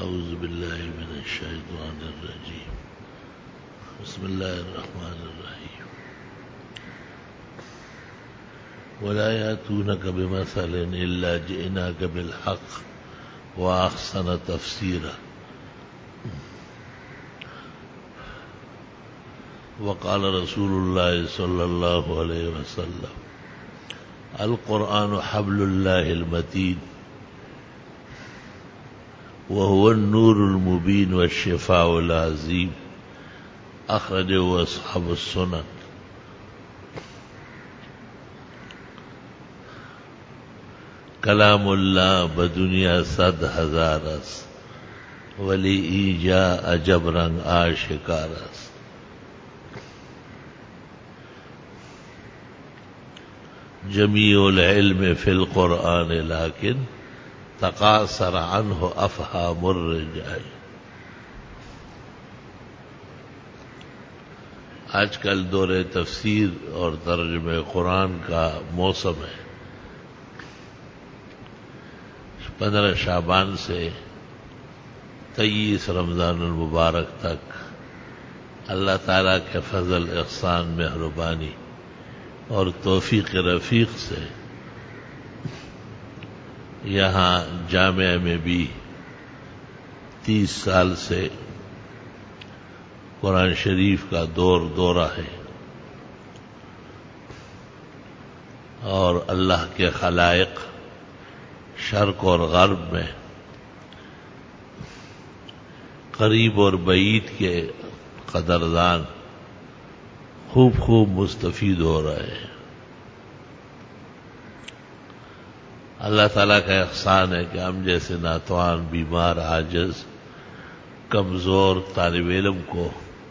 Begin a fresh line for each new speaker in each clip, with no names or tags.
أعوذ بالله من الشيطان الرجيم. بسم الله الرحمن الرحيم. ولا يأتونك بمثل إلا جئناك بالحق وأحسن تفسيرا. وقال رسول الله صلى الله عليه وسلم: القرآن حبل الله المتين وهو النور المبين والشفاء العظيم. أخرجه أصحاب السنن. کلام اللہ بدنیا 100,000 است ولی ایجا عجب رنگ آشکار است. جمیع العلم فی القرآن لیکن تقاصر عنہ افہام الرجال. آج کل دور تفسیر اور ترجمہ قرآن کا موسم ہے. 15 شعبان سے 23 رمضان المبارک تک اللہ تعالیٰ کے فضل احسان مہربانی اور توفیق رفیق سے یہاں جامعہ میں بھی 30 سال سے قرآن شریف کا دورہ ہے اور اللہ کے خلائق شرق اور غرب میں قریب اور بعید کے قدردان خوب مستفید ہو رہے ہیں. اللہ تعالیٰ کا احسان ہے کہ ہم جیسے ناتوان، بیمار، عاجز، کمزور طالب علم کو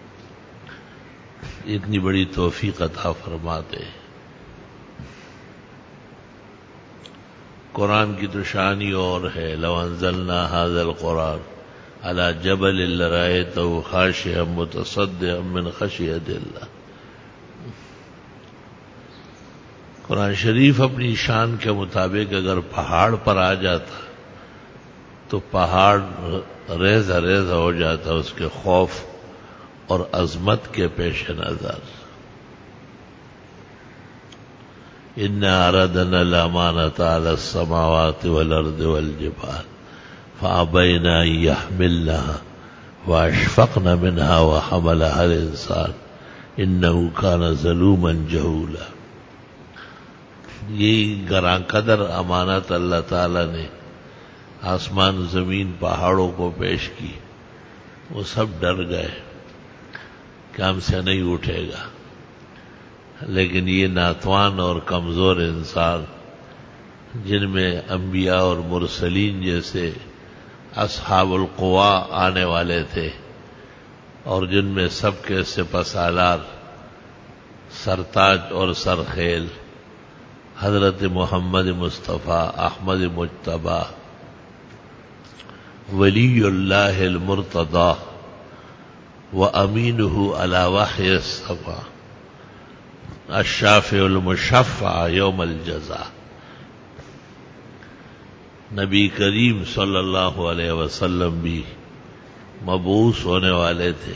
اتنی بڑی توفیق عطا فرماتے ہیں. قرآن کی تو شان ہی اور ہے. لو انزلنا هذا القرآن على جبل لرأيته خاشعا متصدعا من خشیۃ اللہ. قرآن شریف اپنی شان کے مطابق اگر پہاڑ پر آ جاتا تو پہاڑ ریزہ ہو جاتا اس کے خوف اور عظمت کے پیش نظر. إنا عرضنا الأمانة على السماوات والأرض والجبال فأبين أن يحملنها وأشفقن منها وحملها الإنسان إنه كان ظلوما جهولا. یہ گراں قدر امانت اللہ تعالی نے آسمان زمین پہاڑوں کو پیش کی. وہ سب ڈر گئے کہ ہم سے نہیں اٹھے گا. لیکن یہ ناتوان اور کمزور انسان جن میں انبیاء اور مرسلین جیسے اصحاب القوا آنے والے تھے اور جن میں سب کے سپاسالار سرتاج اور سرخیل حضرت محمد مصطفیٰ احمد مجتبیٰ ولی اللہ المرتضی وامینہ علی وحی السماء الشافع المشفع یوم الجزاء. نبی کریم صلی اللہ علیہ وسلم بھی مبعوث ہونے والے تھے.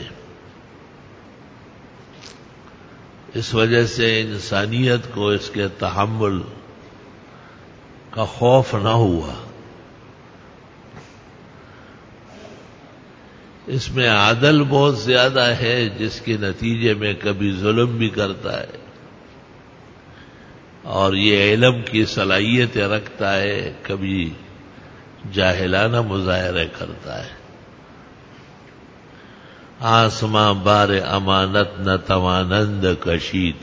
اس وجہ سے انسانیت کو اس کے تحمل کا خوف نہ ہوا. اس میں عدل بہت زیادہ ہے جس کے نتیجے میں کبھی ظلم بھی کرتا ہے اور یہ علم کی صلاحیت رکھتا ہے کبھی جاہلانہ مظاہرے کرتا ہے. آسماں بار امانت نہ توانند کشید.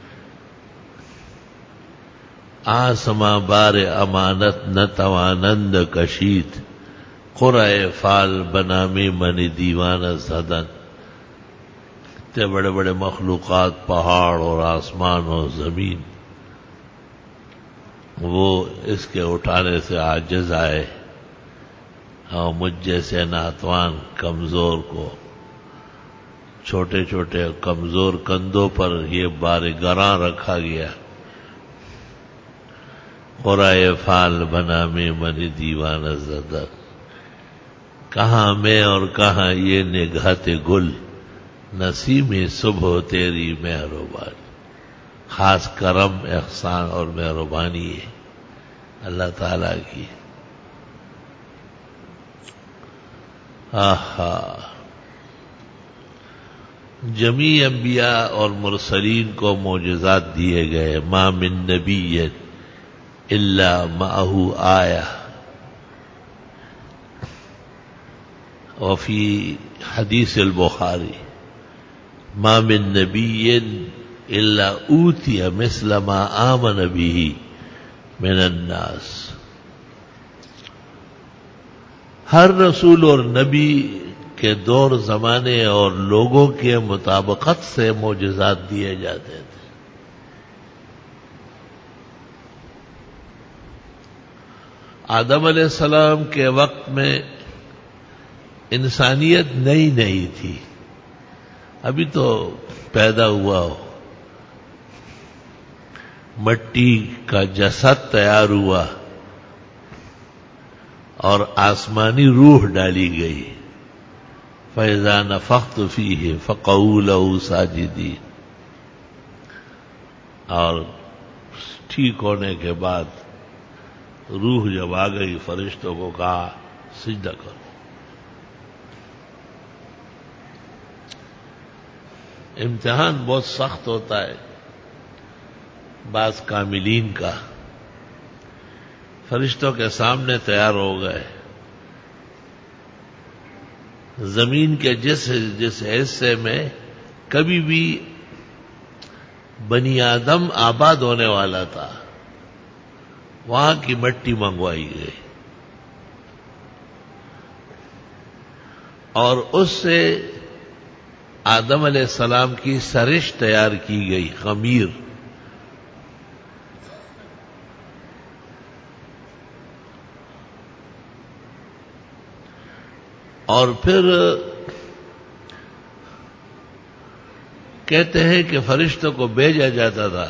آسماں بار امانت نہ توانند کشید. قرۂ فال بنامی من دیوانہ زدن. اتنے بڑے بڑے مخلوقات پہاڑ اور آسمان اور زمین وہ اس کے اٹھانے سے عاجز آئے اور مجھ جیسے ناتوان کمزور کو چھوٹے چھوٹے کمزور کندھوں پر یہ بار گراں رکھا گیا. قرائے فال بنا میں من دیوانہ زدہ. کہاں میں اور کہاں یہ نگہت گل، نسیم صبح تیری مہربانی. خاص کرم، احسان اور مہربانی ہے اللہ تعالی کی. آہا، جمیع انبیاء اور مرسلین کو معجزات دیے گئے. ما من نبی الا معه آیہ. وفی حدیث البخاری ما من نبی الا اوتی مثل ما آمن به من الناس. ہر رسول اور نبی کے دور زمانے اور لوگوں کے مطابقت سے معجزات دیے جاتے تھے. آدم علیہ السلام کے وقت میں انسانیت نئی تھی، ابھی تو پیدا ہوا ہو. مٹی کا جسد تیار ہوا اور آسمانی روح ڈالی گئی. فَإِذَا نَفَخْتُ فِيهِ فَقَعُوا لَهُ سَاجِدِينَ. اور ٹھیک ہونے کے بعد روح جب آ گئی، فرشتوں کو کہا سجدہ کرو. امتحان بہت سخت ہوتا ہے بعض کاملین کا. فرشتوں کے سامنے تیار ہو گئے. زمین کے جس حصے میں کبھی بھی بنی آدم آباد ہونے والا تھا، وہاں کی مٹی منگوائی گئی اور اس سے آدم علیہ السلام کی سرش تیار کی گئی، خمیر. اور پھر کہتے ہیں کہ فرشتوں کو بھیجا جاتا تھا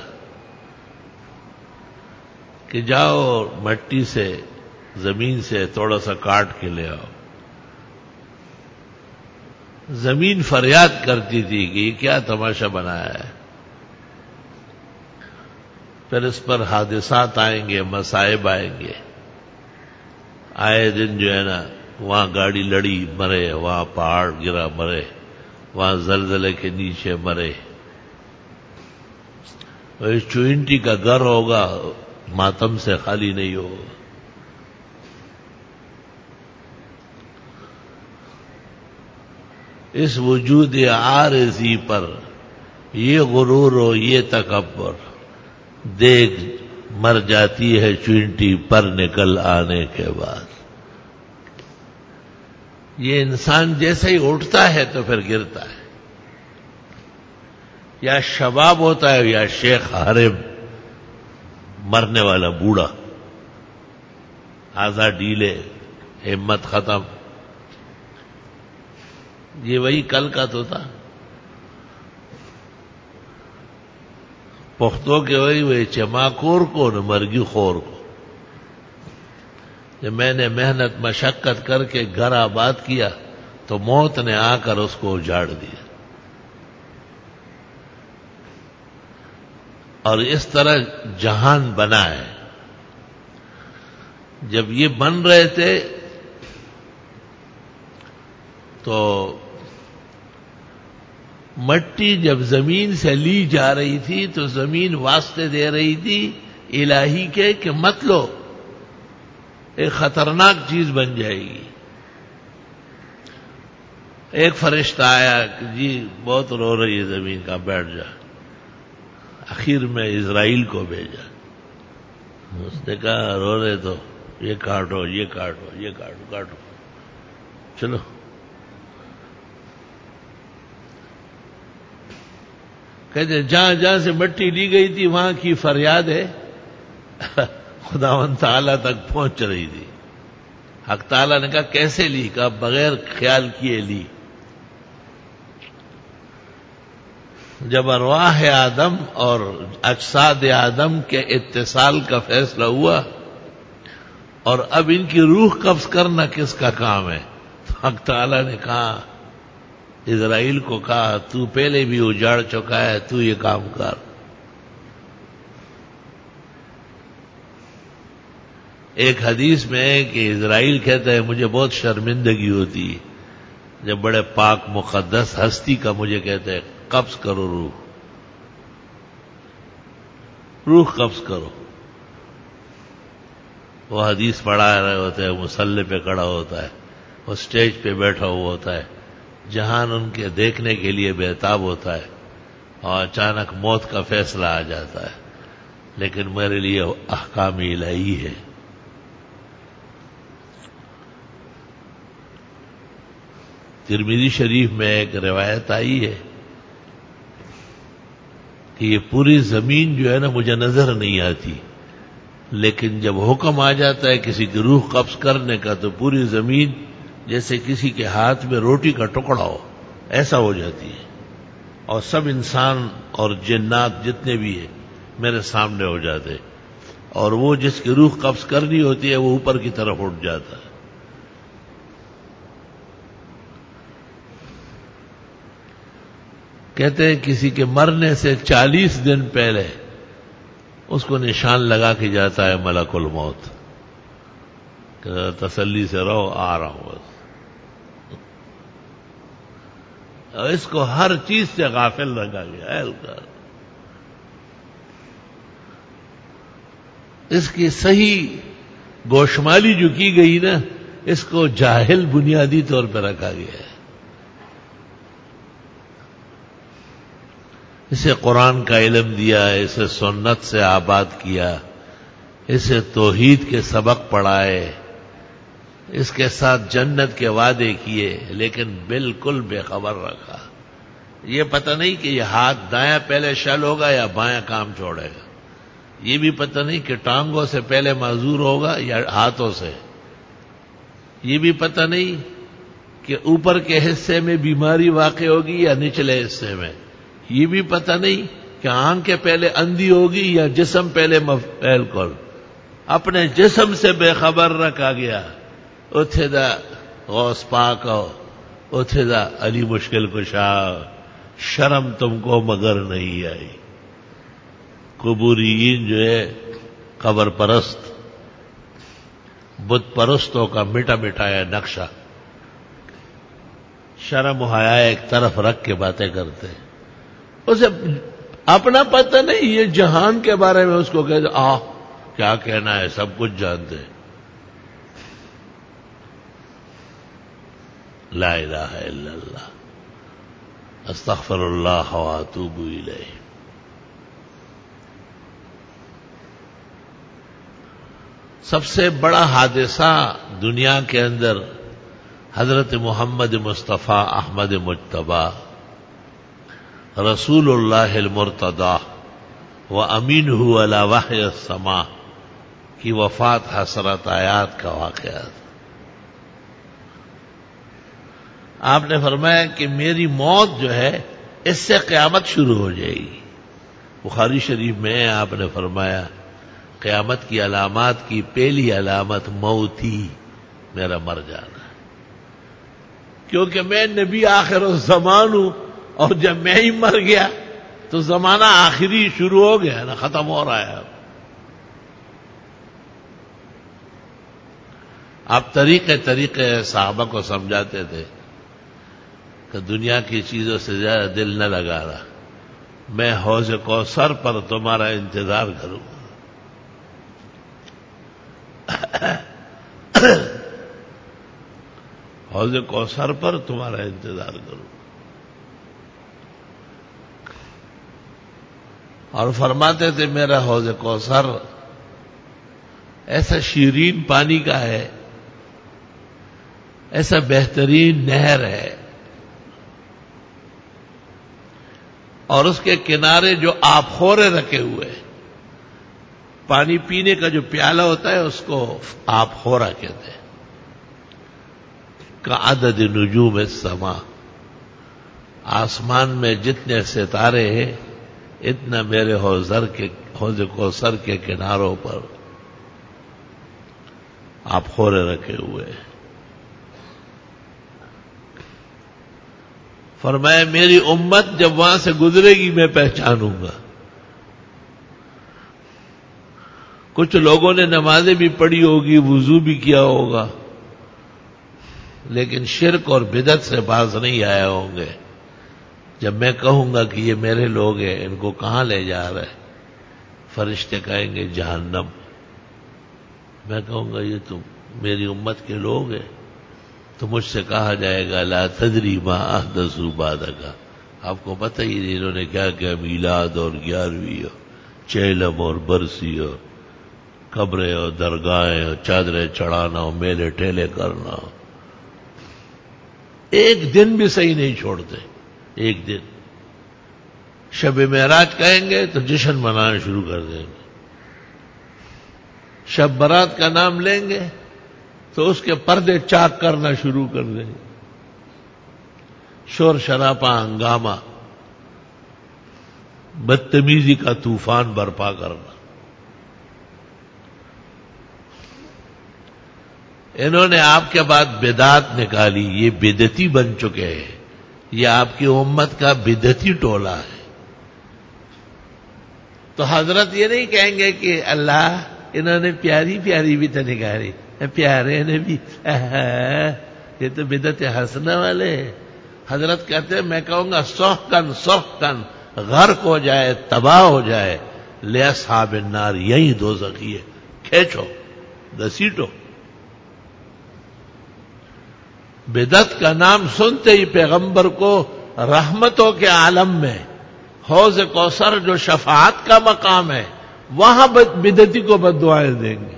کہ جاؤ مٹی سے، زمین سے تھوڑا سا کاٹ کے لے آؤ. زمین فریاد کرتی تھی کہ یہ کیا تماشا بنایا ہے. پھر اس پر حادثات آئیں گے، مصائب آئیں گے. آئے دن جو ہے نا، وہاں گاڑی لڑی مرے، وہاں پہاڑ گرا مرے، وہاں زلزلے کے نیچے مرے. اس چوئنٹی کا گھر ہوگا، ماتم سے خالی نہیں ہوگا. اس وجود عارضی پر یہ غرور و یہ تکبر، دیکھ مر جاتی ہے چوئنٹی پر نکل آنے کے بعد. یہ انسان جیسے ہی اٹھتا ہے تو پھر گرتا ہے. یا شباب ہوتا ہے یا شیخ حرم، مرنے والا بوڑھا، آزا ڈیلے، ہمت ختم. یہ وہی کل کا تو تھا. پختوں کے وہی چماکور کو نہ مرگی خور کو. جب میں نے محنت مشقت کر کے گھر آباد کیا تو موت نے آ کر اس کو اجاڑ دیا. اور اس طرح جہان بنا ہے. جب یہ بن رہے تھے تو مٹی جب زمین سے لی جا رہی تھی تو زمین واسطے دے رہی تھی الہی کے کہ مت لو، ایک خطرناک چیز بن جائے گی. ایک فرشتہ آیا کہ جی بہت رو رہی ہے زمین، کا بیٹھ جا. آخر میں اسرائیل کو بھیجا. اس نے کہا رو رہے تو یہ کاٹو، یہ کاٹو، یہ کاٹو، کاٹو. چلو کہتے جہاں جہاں سے مٹی لی گئی تھی وہاں کی فریاد ہے خداوند تعالیٰ تک پہنچ رہی تھی. حق تعالیٰ نے کہا کیسے لی؟ کہا بغیر خیال کیے لی. جب ارواح آدم اور اجساد آدم کے اتصال کا فیصلہ ہوا اور اب ان کی روح قبض کرنا کس کا کام ہے، حق تعالی نے کہا اسرائیل کو کہا تو پہلے بھی اجاڑ چکا ہے، تو یہ کام کر۔ ایک حدیث میں ہے کہ اسرائیل کہتا ہے مجھے بہت شرمندگی ہوتی ہے جب بڑے پاک مقدس ہستی کا مجھے کہتے ہیں قبض کرو روح قبض کرو۔ وہ حدیث پڑھا رہے ہوتے ہیں، مصلی پہ کھڑا ہوتا ہے، وہ سٹیج پہ بیٹھا ہوا ہوتا ہے، جہان ان کے دیکھنے کے لیے بےتاب ہوتا ہے، اور اچانک موت کا فیصلہ آ جاتا ہے، لیکن میرے لیے احکام الہی ہے۔ ترمذی شریف میں ایک روایت آئی ہے کہ یہ پوری زمین جو ہے نا مجھے نظر نہیں آتی، لیکن جب حکم آ جاتا ہے کسی کی روح قبض کرنے کا تو پوری زمین جیسے کسی کے ہاتھ میں روٹی کا ٹکڑا ہو ایسا ہو جاتی ہے، اور سب انسان اور جنات جتنے بھی ہیں میرے سامنے ہو جاتے، اور وہ جس کی روح قبض کرنی ہوتی ہے وہ اوپر کی طرف اٹھ جاتا ہے۔ کہتے ہیں کسی کے مرنے سے 40 دن پہلے اس کو نشان لگا کے جاتا ہے ملک الموت کہ تسلی سے رہو، آ رہا ہوں بس۔ اور اس کو ہر چیز سے غافل رکھا گیا ہے۔ اس کی صحیح گوشمالی جو کی گئی نا، اس کو جاہل بنیادی طور پہ رکھا گیا ہے۔ اسے قرآن کا علم دیا، اسے سنت سے آباد کیا، اسے توحید کے سبق پڑھائے، اس کے ساتھ جنت کے وعدے کیے، لیکن بالکل بے خبر رکھا۔ یہ پتہ نہیں کہ یہ ہاتھ دایاں پہلے شل ہوگا یا بایاں کام چھوڑے گا، یہ بھی پتہ نہیں کہ ٹانگوں سے پہلے معذور ہوگا یا ہاتھوں سے، یہ بھی پتہ نہیں کہ اوپر کے حصے میں بیماری واقع ہوگی یا نچلے حصے میں، یہ بھی پتہ نہیں کہ آنکھ کے پہلے اندھی ہوگی یا جسم پہلے بالکل اپنے جسم سے بے خبر رکھا گیا۔ اتھے دا غوث پاک ہو، اتھے دا علی مشکل کشا، شرم تم کو مگر نہیں آئی۔ قبوریین جو ہے قبر پرست، بت پرستوں کا مٹا مٹایا نقشہ، شرم و حیا ایک طرف رکھ کے باتیں کرتے ہیں۔ اسے اپنا پتہ نہیں، یہ جہان کے بارے میں اس کو کہتے کیا کہنا ہے، سب کچھ جانتے ہیں۔ لا الہ الا اللہ، استغفر اللہ واتوب الیہ۔ سب سے بڑا حادثہ دنیا کے اندر حضرت محمد مصطفیٰ احمد مجتبیٰ رسول اللہ المرتضی و امینہ علی وحی السماء کی وفات حسرت آیات کا واقعہ تھا۔ آپ نے فرمایا کہ میری موت جو ہے اس سے قیامت شروع ہو جائے گی۔ بخاری شریف میں آپ نے فرمایا قیامت کی علامات کی پہلی علامت موت ہی، میرا مر جانا، کیونکہ میں نبی آخر الزمان ہوں، اور جب میں ہی مر گیا تو زمانہ آخری شروع ہو گیا نا، ختم ہو رہا ہے۔ آپ طریقے صحابہ کو سمجھاتے تھے کہ دنیا کی چیزوں سے زیادہ دل نہ لگا رہا، میں حوض کوثر پر تمہارا انتظار کروں۔ حوض کوثر پر تمہارا انتظار کروں۔ اور فرماتے تھے میرا حوض کوثر ایسا شیرین پانی کا ہے، ایسا بہترین نہر ہے، اور اس کے کنارے جو آبخورے رکھے ہوئے، پانی پینے کا جو پیالہ ہوتا ہے اس کو آبخورا کہتے ہیں، کعدد نجوم السماء، آسمان میں جتنے ستارے ہیں اتنا میرے حوض کوثر کے کناروں پر آبخورے رکھے ہوئے۔ فرمایا میری امت جب وہاں سے گزرے گی میں پہچانوں گا. کچھ لوگوں نے نمازیں بھی پڑھی ہوگی، وضو بھی کیا ہوگا، لیکن شرک اور بدعت سے باز نہیں آئے ہوں گے. جب میں کہوں گا کہ یہ میرے لوگ ہیں، ان کو کہاں لے جا رہے؟ فرشتے کہیں گے جہنم. میں کہوں گا یہ تو میری امت کے لوگ ہیں. تو مجھ سے کہا جائے گا لا تدری ما احدثوا بعدک، آپ کو پتہ ہی نہیں انہوں نے کیا کیا میلاد اور 11ویں اور چیلم اور برسی اور قبریں اور درگاہیں اور چادریں چڑھانا اور میلے ٹھیلے کرنا. ایک دن بھی صحیح نہیں چھوڑتے. ایک دن شب معراج کہیں گے تو جشن منانا شروع کر دیں گے. شب برات کا نام لیں گے تو اس کے پردے چاک کرنا شروع کر دیں گے. شور شرابہ، ہنگامہ، بدتمیزی کا طوفان برپا کرنا. انہوں نے آپ کے بعد بدعت نکالی، یہ بدعتی بن چکے ہیں. یہ آپ کی امت کا بدعتی ٹولہ ہے. تو حضرت یہ نہیں کہیں گے کہ اللہ انہوں نے پیاری پیاری بھی تو نکالی، پیارے نے بھی، یہ تو بدعت حسنہ والے ہیں. حضرت کہتے ہیں میں کہوں گا سحقن غرق ہو جائے، تباہ ہو جائے، لاصحاب النار، یہی دوزخی ہے، کھینچو گھسیٹو. بدعت کا نام سنتے ہی پیغمبر کو رحمتوں کے عالم میں حوض کوثر جو شفاعت کا مقام ہے وہاں بدعتی کو بددعائیں دیں گے.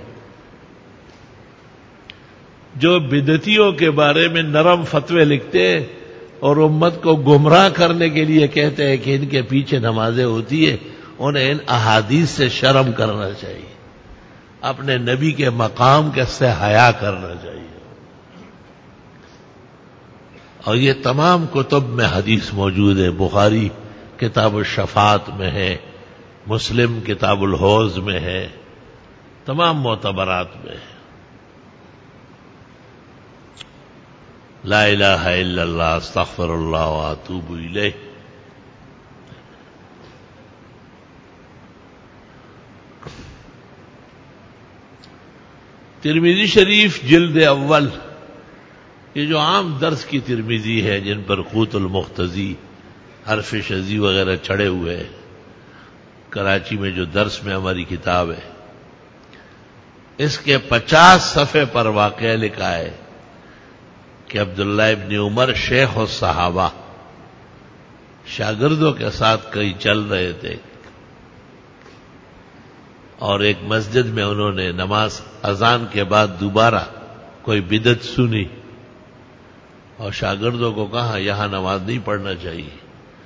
جو بدعتیوں کے بارے میں نرم فتوے لکھتے اور امت کو گمراہ کرنے کے لیے کہتے ہیں کہ ان کے پیچھے نمازیں ہوتی ہے، انہیں ان احادیث سے شرم کرنا چاہیے، اپنے نبی کے مقام کے سے حیا کرنا چاہیے. اور یہ تمام کتب میں حدیث موجود ہے. بخاری کتاب الشفاعت میں ہے، مسلم کتاب الحوض میں ہے، تمام معتبرات میں ہے. لا الہ الا اللہ استغفر اللہ واتوب الیہ. ترمذی شریف جلد اول، یہ جو عام درس کی ترمذی ہے جن پر قوت المختزی، حرف شذی وغیرہ چڑھے ہوئے ہیں، کراچی میں جو درس میں ہماری کتاب ہے، اس کے 50 صفحے پر واقعہ لکھا ہے کہ عبداللہ ابن عمر شیخ الصحابہ شاگردوں کے ساتھ کہیں چل رہے تھے اور ایک مسجد میں انہوں نے نماز اذان کے بعد دوبارہ کوئی بدعت سنی اور شاگردوں کو کہا یہاں نماز نہیں پڑھنا چاہیے.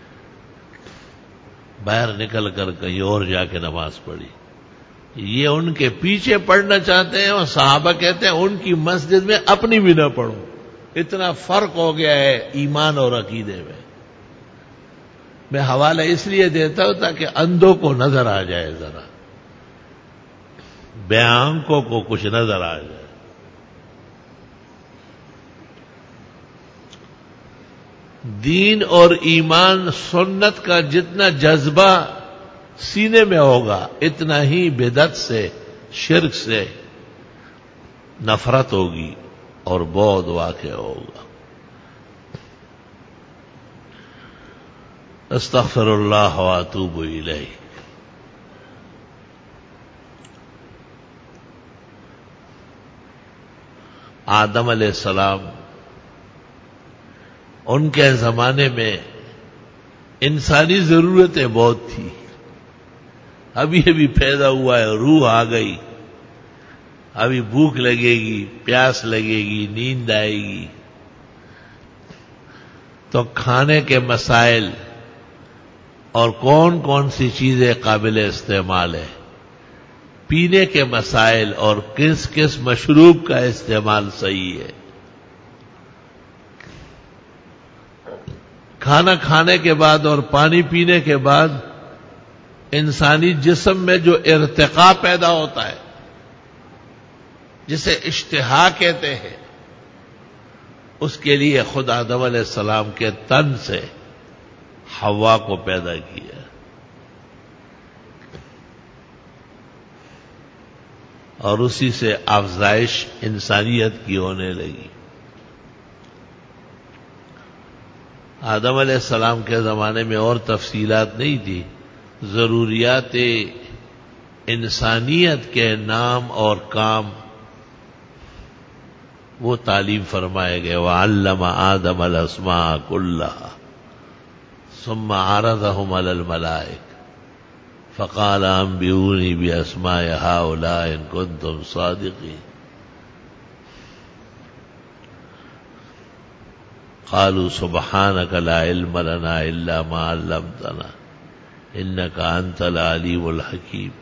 باہر نکل کر کہیں اور جا کے نماز پڑھی. یہ ان کے پیچھے پڑھنا چاہتے ہیں اور صحابہ کہتے ہیں ان کی مسجد میں اپنی بھی نہ پڑھو. اتنا فرق ہو گیا ہے ایمان اور عقیدے میں. میں حوالہ اس لیے دیتا ہوں تاکہ اندھوں کو نظر آ جائے، ذرا بے آنکھوں کو کچھ نظر آ جائے. دین اور ایمان سنت کا جتنا جذبہ سینے میں ہوگا اتنا ہی بدعت سے، شرک سے نفرت ہوگی اور بہت واقع ہوگا. استغفر اللہ واتوب الیہ. آدم علیہ السلام، ان کے زمانے میں انسانی ضرورتیں بہت تھی. ابھی ابھی پیدا ہوا ہے، روح آ گئی، ابھی بھوک لگے گی، پیاس لگے گی، نیند آئے گی. تو کھانے کے مسائل اور کون کون سی چیزیں قابل استعمال ہے، پینے کے مسائل اور کس کس مشروب کا استعمال صحیح ہے. کھانا کھانے کے بعد اور پانی پینے کے بعد انسانی جسم میں جو ارتقاء پیدا ہوتا ہے جسے اشتہا کہتے ہیں، اس کے لیے خود آدم علیہ السلام کے تن سے حوا کو پیدا کیا، اور اسی سے افزائش انسانیت کی ہونے لگی۔ آدم علیہ السلام کے زمانے میں اور تفصیلات نہیں تھی، ضروریات انسانیت کے نام اور کام وہ تعلیم فرمائے گئے۔ وَعَلَّمَ آدَمَ الْأَسْمَاءَ كُلَّهَا ثُمَّ عَرَضَهُمْ عَلَى الْمَلَائِكَةِ فَقَالَ أَنبِئُونِي بِأَسْمَاءِ هَؤُلَاءِ إِن كُنتُمْ صَادِقِينَ قالوا سبحانك لا علم لنا إلا ما علمتنا إنك أنت العليم الحكيم۔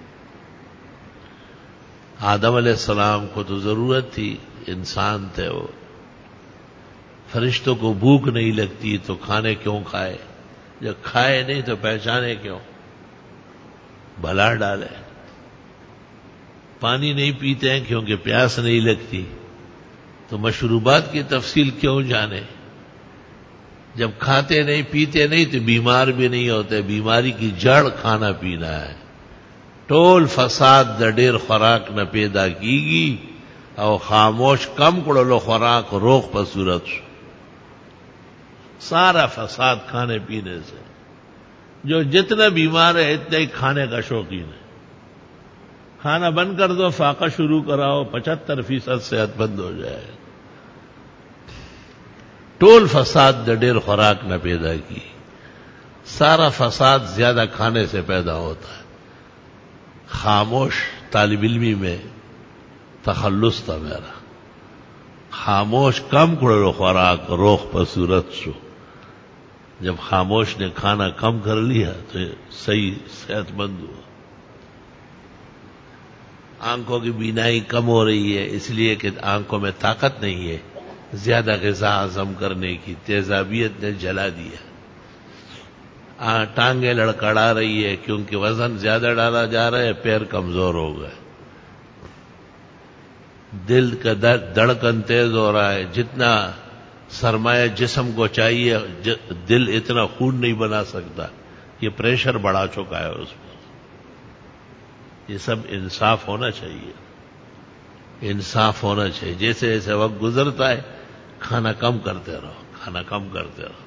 آدم علیہ السلام کو تو ضرورت تھی، انسان تھے وہ، فرشتوں کو بھوک نہیں لگتی تو کھانے کیوں کھائے، جب کھائے نہیں تو پہچانے کیوں، بھلا ڈالے۔ پانی نہیں پیتے ہیں کیونکہ پیاس نہیں لگتی، تو مشروبات کی تفصیل کیوں جانے، جب کھاتے نہیں پیتے نہیں تو بیمار بھی نہیں ہوتے، بیماری کی جڑ کھانا پینا ہے۔ ٹول فساد د ډیر خوراک نہ پیدا کیگی او خاموش کم کړلو خوراک روغ په صورت شو۔ سارا فساد کھانے پینے سے، جو جتنا بیمار ہے اتنا ہی کھانے کا شوقین ہے۔ کھانا بند کر دو، فاقہ شروع کراؤ، 75% صحت مند ہو جائے۔ ٹول فساد د ډیر خوراک نہ پیدا کی، سارا فساد زیادہ کھانے سے پیدا ہوتا ہے۔ خاموش طالب علمی میں تخلص تھا میرا، خاموش کم کړلو خوراک روغ په صورت شو۔ جب خاموش نے کھانا کم کر لیا تو صحیح صحت مند ہوا۔ آنکھوں کی بینائی کم ہو رہی ہے اس لیے کہ آنکھوں میں طاقت نہیں ہے زیادہ غذا ہضم کرنے کی، تیزابیت نے جلا دیا۔ ٹانگیں لڑکڑا رہی ہے کیونکہ وزن زیادہ ڈالا جا رہا ہے، پیر کمزور ہو گئے۔ دل کا دھڑکن تیز ہو رہا ہے، جتنا سرمایہ جسم کو چاہیے دل اتنا خون نہیں بنا سکتا، یہ پریشر بڑھا چکا ہے اس پر۔ یہ سب انصاف ہونا چاہیے، انصاف ہونا چاہیے۔ جیسے جیسے وقت گزرتا ہے کھانا کم کرتے رہو، کھانا کم کرتے رہو۔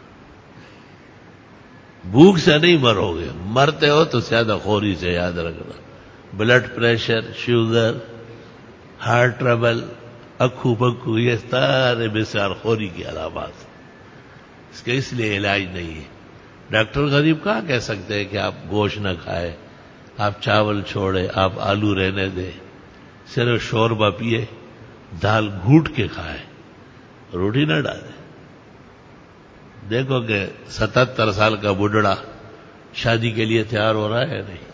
بھوک سے نہیں مرو گے، مرتے ہو تو زیادہ خوری سے، یاد رکھنا۔ Blood pressure, sugar, heart trouble, اکھو بکو، یہ سارے بسیار خوری کی علامات ہیں۔ اس کے اس لیے علاج نہیں ہے۔ ڈاکٹر غریب کہاں کہہ سکتے ہیں کہ آپ گوشت نہ کھائے، آپ چاول چھوڑے، آپ آلو رہنے دیں، صرف شوربہ پیے، دال گھوٹ کے کھائے، روٹی نہ ڈالے۔ دیکھو کہ 77 سال کا بڈھڑا شادی کے لیے تیار ہو رہا ہے نہیں۔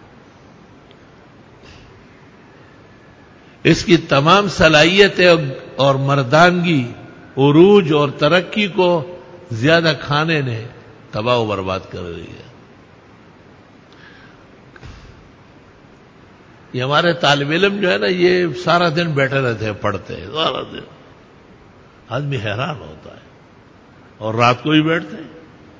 اس کی تمام صلاحیتیں اور مردانگی، عروج اور ترقی کو زیادہ کھانے نے تباہ و برباد کر رہی ہے۔ یہ ہمارے طالب علم جو ہے نا، یہ سارا دن بیٹھے رہتے ہیں، پڑھتے ہیں سارا دن، آدمی حیران ہوتا ہے، اور رات کو ہی بیٹھتے ہیں۔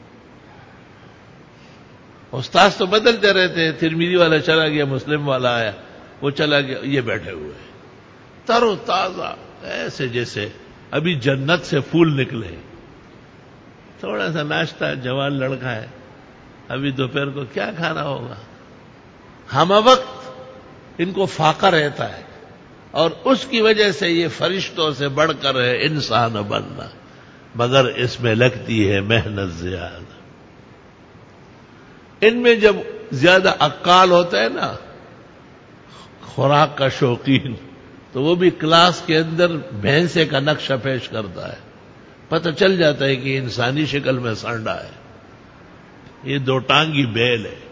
استاذ تو بدلتے رہتے ہیں، ترمذی والا چلا گیا، مسلم والا آیا، وہ چلا گیا، یہ بیٹھے ہوئے ہیں تر و تازہ، ایسے جیسے ابھی جنت سے پھول نکلے۔ تھوڑا سا ناشتہ، جوان لڑکا ہے، ابھی دوپہر کو کیا کھانا ہوگا۔ ہم وقت ان کو فاقہ رہتا ہے، اور اس کی وجہ سے یہ فرشتوں سے بڑھ کر ہے انسان بننا، مگر اس میں لگتی ہے محنت زیادہ۔ ان میں جب زیادہ عقال ہوتا ہے نا، خوراک کا شوقین، تو وہ بھی کلاس کے اندر بھینسے کا نقشہ پیش کرتا ہے، پتہ چل جاتا ہے کہ انسانی شکل میں سانڈا ہے، یہ دو ٹانگی بیل ہے۔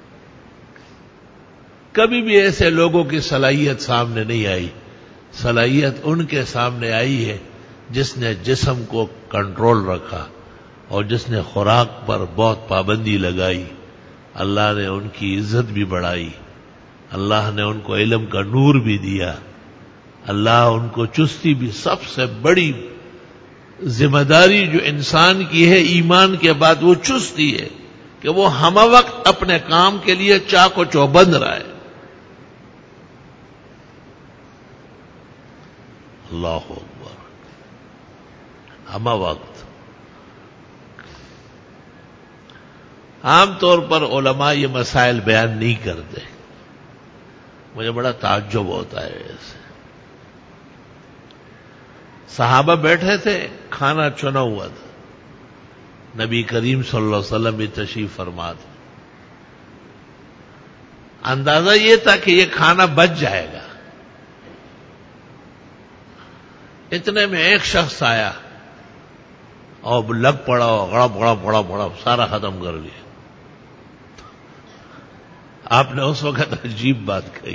کبھی بھی ایسے لوگوں کی صلاحیت سامنے نہیں آئی، صلاحیت ان کے سامنے آئی ہے جس نے جسم کو کنٹرول رکھا اور جس نے خوراک پر بہت پابندی لگائی۔ اللہ نے ان کی عزت بھی بڑھائی، اللہ نے ان کو علم کا نور بھی دیا، اللہ ان کو چستی بھی، سب سے بڑی ذمہ داری جو انسان کی ہے ایمان کے بعد وہ چستی ہے کہ وہ ہم وقت اپنے کام کے لیے چاق و چوبند رہا ہے. اللہ اکبر. ہم وقت عام طور پر علماء یہ مسائل بیان نہیں کرتے. مجھے بڑا تعجب ہوتا ہے ایسے. صحابہ بیٹھے تھے, کھانا چنا ہوا تھا, نبی کریم صلی اللہ علیہ وسلم بھی تشریف فرما تھے. اندازہ یہ تھا کہ یہ کھانا بچ جائے گا. اتنے میں ایک شخص آیا اور لگ پڑا, غڑپ غڑپ غڑپ غڑپ سارا ختم کر لیا. آپ نے اس وقت عجیب بات کہی.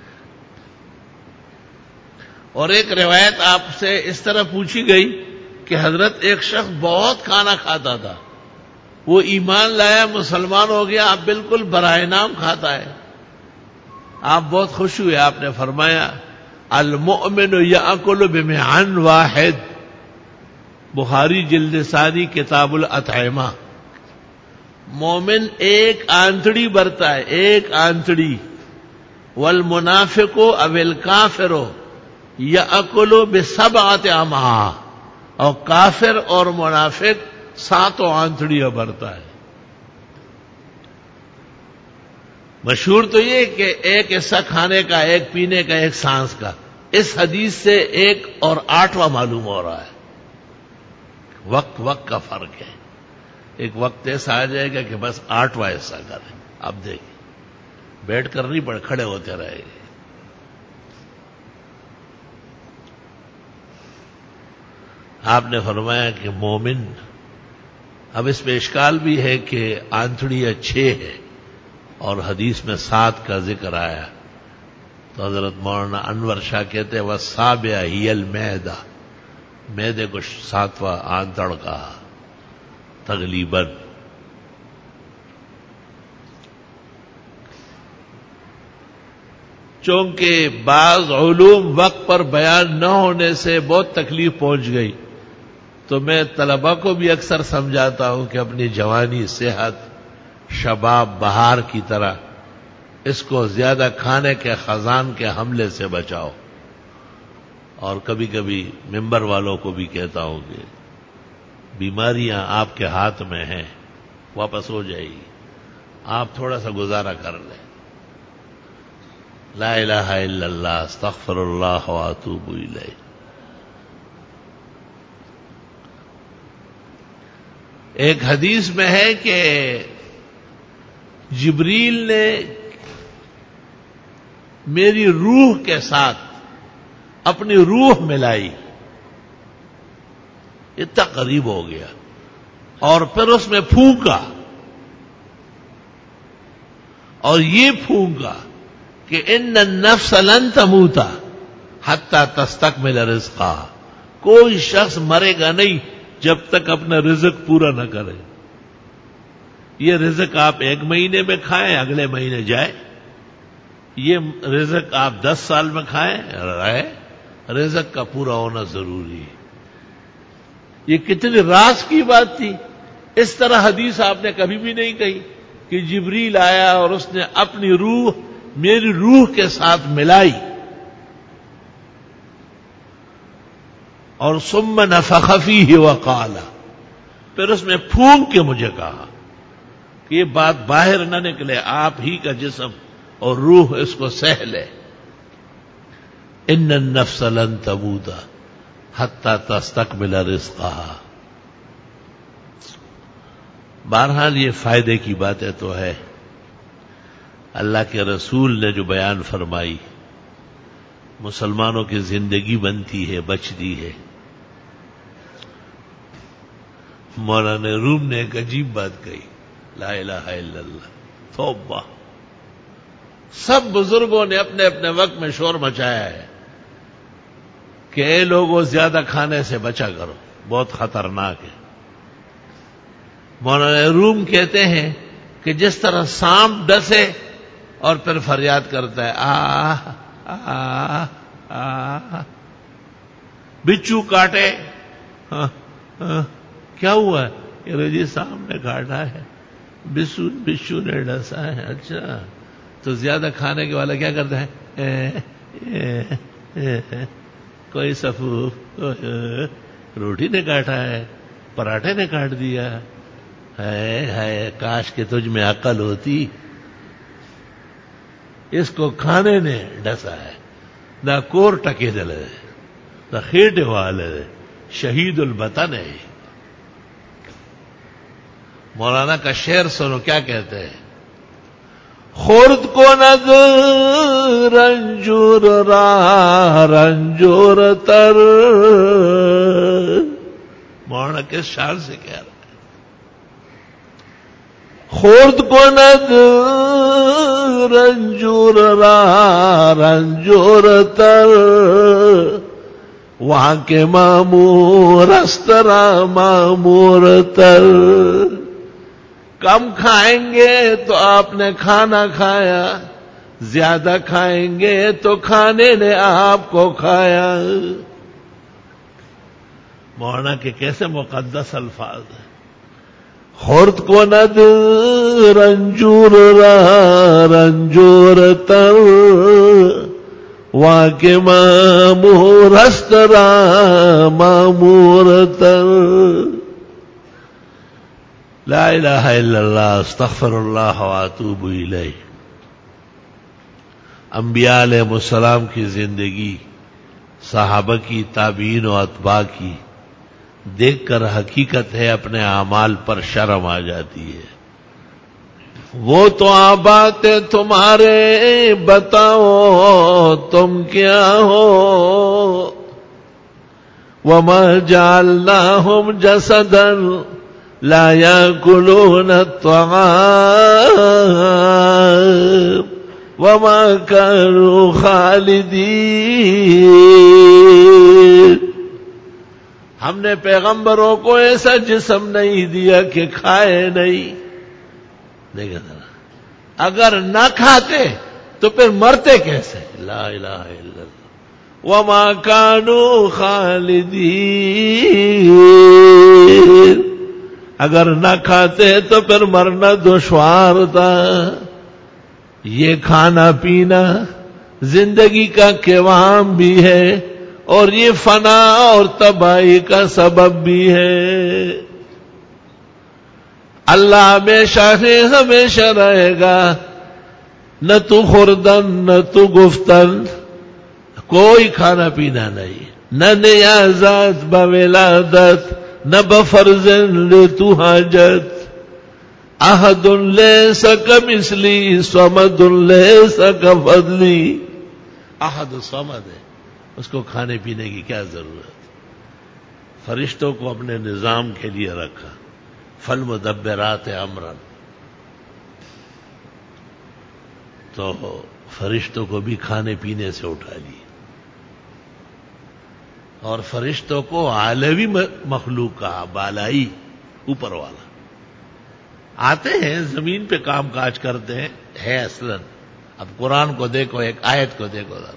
اور ایک روایت آپ سے اس طرح پوچھی گئی کہ حضرت ایک شخص بہت کھانا کھاتا تھا, وہ ایمان لایا, مسلمان ہو گیا, آپ بالکل برائے نام کھاتا ہے. آپ بہت خوش ہوئے. آپ نے فرمایا المؤمن یأکل بمعن واحد, بخاری جلد ثانی کتاب الاطعمہ. مومن ایک آنتڑی برتا ہے, ایک آنتڑی. والمنافق او الکافر یأکل بسبعۃ امعاء, اور کافر اور منافق 7 آنتڑیاں برتا ہے. مشہور تو یہ کہ ایک حصہ کھانے کا, ایک پینے کا, ایک سانس کا. اس حدیث سے 1 اور 8واں معلوم ہو رہا ہے. وقت کا فرق ہے. ایک وقت ایسا آ جائے گا کہ بس 8واں حصہ کریں. اب دیکھیں, بیٹھ کر نہیں پڑ, کھڑے ہوتے رہے گے. آپ نے فرمایا کہ مومن, اب اس میں اشکال بھی ہے کہ آنتڑیاں 6 ہے اور حدیث میں 7 کا ذکر آیا. تو حضرت مولانا انور شاہ کہتے ہیں والسابعہ ہی المعدہ, معدے کو 7واں آنتڑ کہا تغلیباً. چونکہ بعض علوم وقت پر بیان نہ ہونے سے بہت تکلیف پہنچ گئی, تو میں طلباء کو بھی اکثر سمجھاتا ہوں کہ اپنی جوانی, صحت, شباب, بہار کی طرح اس کو زیادہ کھانے کے خزان کے حملے سے بچاؤ. اور کبھی کبھی ممبر والوں کو بھی کہتا ہوں کہ بیماریاں آپ کے ہاتھ میں ہیں, واپس ہو جائے گی, آپ تھوڑا سا گزارا کر لیں. لا الہ الا اللہ, استغفر اللہ واتوب الیہ. ایک حدیث میں ہے کہ جبریل نے میری روح کے ساتھ اپنی روح ملائی, اتنا قریب ہو گیا, اور پھر اس میں پھونکا, اور یہ پھونکا کہ ان النفس لن تموت حتی تستکمل رزقها, کوئی شخص مرے گا نہیں جب تک اپنا رزق پورا نہ کرے. یہ رزق آپ 1 مہینے میں کھائیں, اگلے مہینے جائے. یہ رزق آپ 10 سال میں کھائیں, رہے. رزق کا پورا ہونا ضروری ہے. یہ کتنی راز کی بات تھی. اس طرح حدیث آپ نے کبھی بھی نہیں کہی کہ جبریل آیا اور اس نے اپنی روح میری روح کے ساتھ ملائی, اور ثم نفخ فیہ وقال, پھر اس میں پھونک کے مجھے کہا کہ یہ بات باہر نہ نکلے, آپ ہی کا جسم اور روح اس کو سہ لے. ان النفس لن تموت حتی تستکمل رزقها. بہرحال یہ فائدے کی باتیں تو ہے. اللہ کے رسول نے جو بیان فرمائی, مسلمانوں کی زندگی بنتی ہے, بچتی ہے. مولانا روم نے ایک عجیب بات کہی, لا الہ الا اللہ, توبہ. سب بزرگوں نے اپنے اپنے وقت میں شور مچایا ہے کہ اے لوگوں زیادہ کھانے سے بچا کرو, بہت خطرناک ہے. مولانا روم کہتے ہیں کہ جس طرح سانپ ڈسے اور پھر فریاد کرتا ہے بچھو کاٹے, کیا ہوا ہے؟ کہ جی سامنے کاٹا ہے، بچھو نے ڈسا ہے۔ اچھا، تو زیادہ کھانے کے والا کیا کرتا ہے؟ کوئی سفوف، روٹی نے کاٹا ہے، پراٹھے نے کاٹ دیا ہے، کاش کہ تجھ میں عقل ہوتی، اس کو کھانے نے ڈسا ہے۔ دا کور ٹکے دلے دا خیٹے والے شہید البطن ہے۔ مولانا کا شعر سنو کیا کہتے ہیں؟ خورد کو ند رنجور را رنجور تر، مولانا کس شان سے کہہ رہے ہیں؟ خورد کو ند رنجور را رنجور تر، وہاں کے مامور استرا مامور تر۔ کم کھائیں گے تو آپ نے کھانا کھایا، زیادہ کھائیں گے تو کھانے نے آپ کو کھایا۔ مولانا کے کیسے مقدس الفاظ ہیں۔ خورد کو ند رنجور را رنجور تر، وہاں کے مامور استرا مامور تر۔ لا الہ الا اللہ، استغفر اللہ واتوب الیہ۔ انبیاء علیہ السلام کی زندگی، صحابہ کی، تابعین و اتباع کی دیکھ کر حقیقت ہے اپنے اعمال پر شرم آ جاتی ہے۔ وہ تو باتیں تمہارے، بتاؤ تم کیا ہو؟ وما جعلناہم جسدا لا یاکلون الطعام وما كانوا خالدین۔ ہم نے پیغمبروں کو ایسا جسم نہیں دیا کہ کھائے نہیں۔ دیکھیں ذرا، اگر نہ کھاتے تو پھر مرتے کیسے؟ لا الہ الا اللہ۔ وما كانوا خالدین، اگر نہ کھاتے تو پھر مرنا دشوار تھا۔ یہ کھانا پینا زندگی کا قوام بھی ہے، اور یہ فنا اور تباہی کا سبب بھی ہے۔ اللہ ہمیشہ ہے، ہمیشہ رہے گا، نہ تو خوردن نہ تو گفتن، کوئی کھانا پینا نہیں، نہ نیازات بولادت نہ بفرض لتو حاجت۔ احد لیس کمثلی صمد لیس کفضلی۔ احد صمد ہے، اس کو کھانے پینے کی کیا ضرورت؟ فرشتوں کو اپنے نظام کے لیے رکھا، فالمدبرات امرا، تو فرشتوں کو بھی کھانے پینے سے اٹھا لی، اور فرشتوں کو عالوی مخلوق کہا، بالائی، اوپر والا۔ آتے ہیں زمین پہ کام کاج کرتے ہیں، ہے اصلاً۔ اب قرآن کو دیکھو، ایک آیت کو دیکھو ذرا۔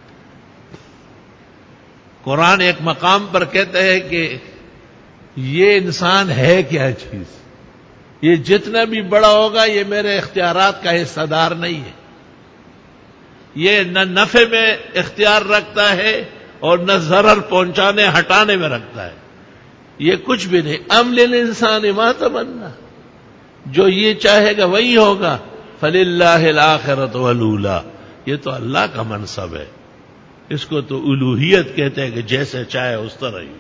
قرآن ایک مقام پر کہتے ہیں کہ یہ انسان ہے کیا چیز؟ یہ جتنا بھی بڑا ہوگا یہ میرے اختیارات کا حصہ دار نہیں ہے، یہ نہ نفع میں اختیار رکھتا ہے اور نہ ضرر پہنچانے ہٹانے میں رکھتا ہے، یہ کچھ بھی نہیں۔ ام للانسان ما تمنا، جو یہ چاہے گا وہی ہوگا۔ فللہ الآخرۃ والأولی، یہ تو اللہ کا منصب ہے، اس کو تو الوہیت کہتے ہیں کہ جیسے چاہے اس طرح ہی۔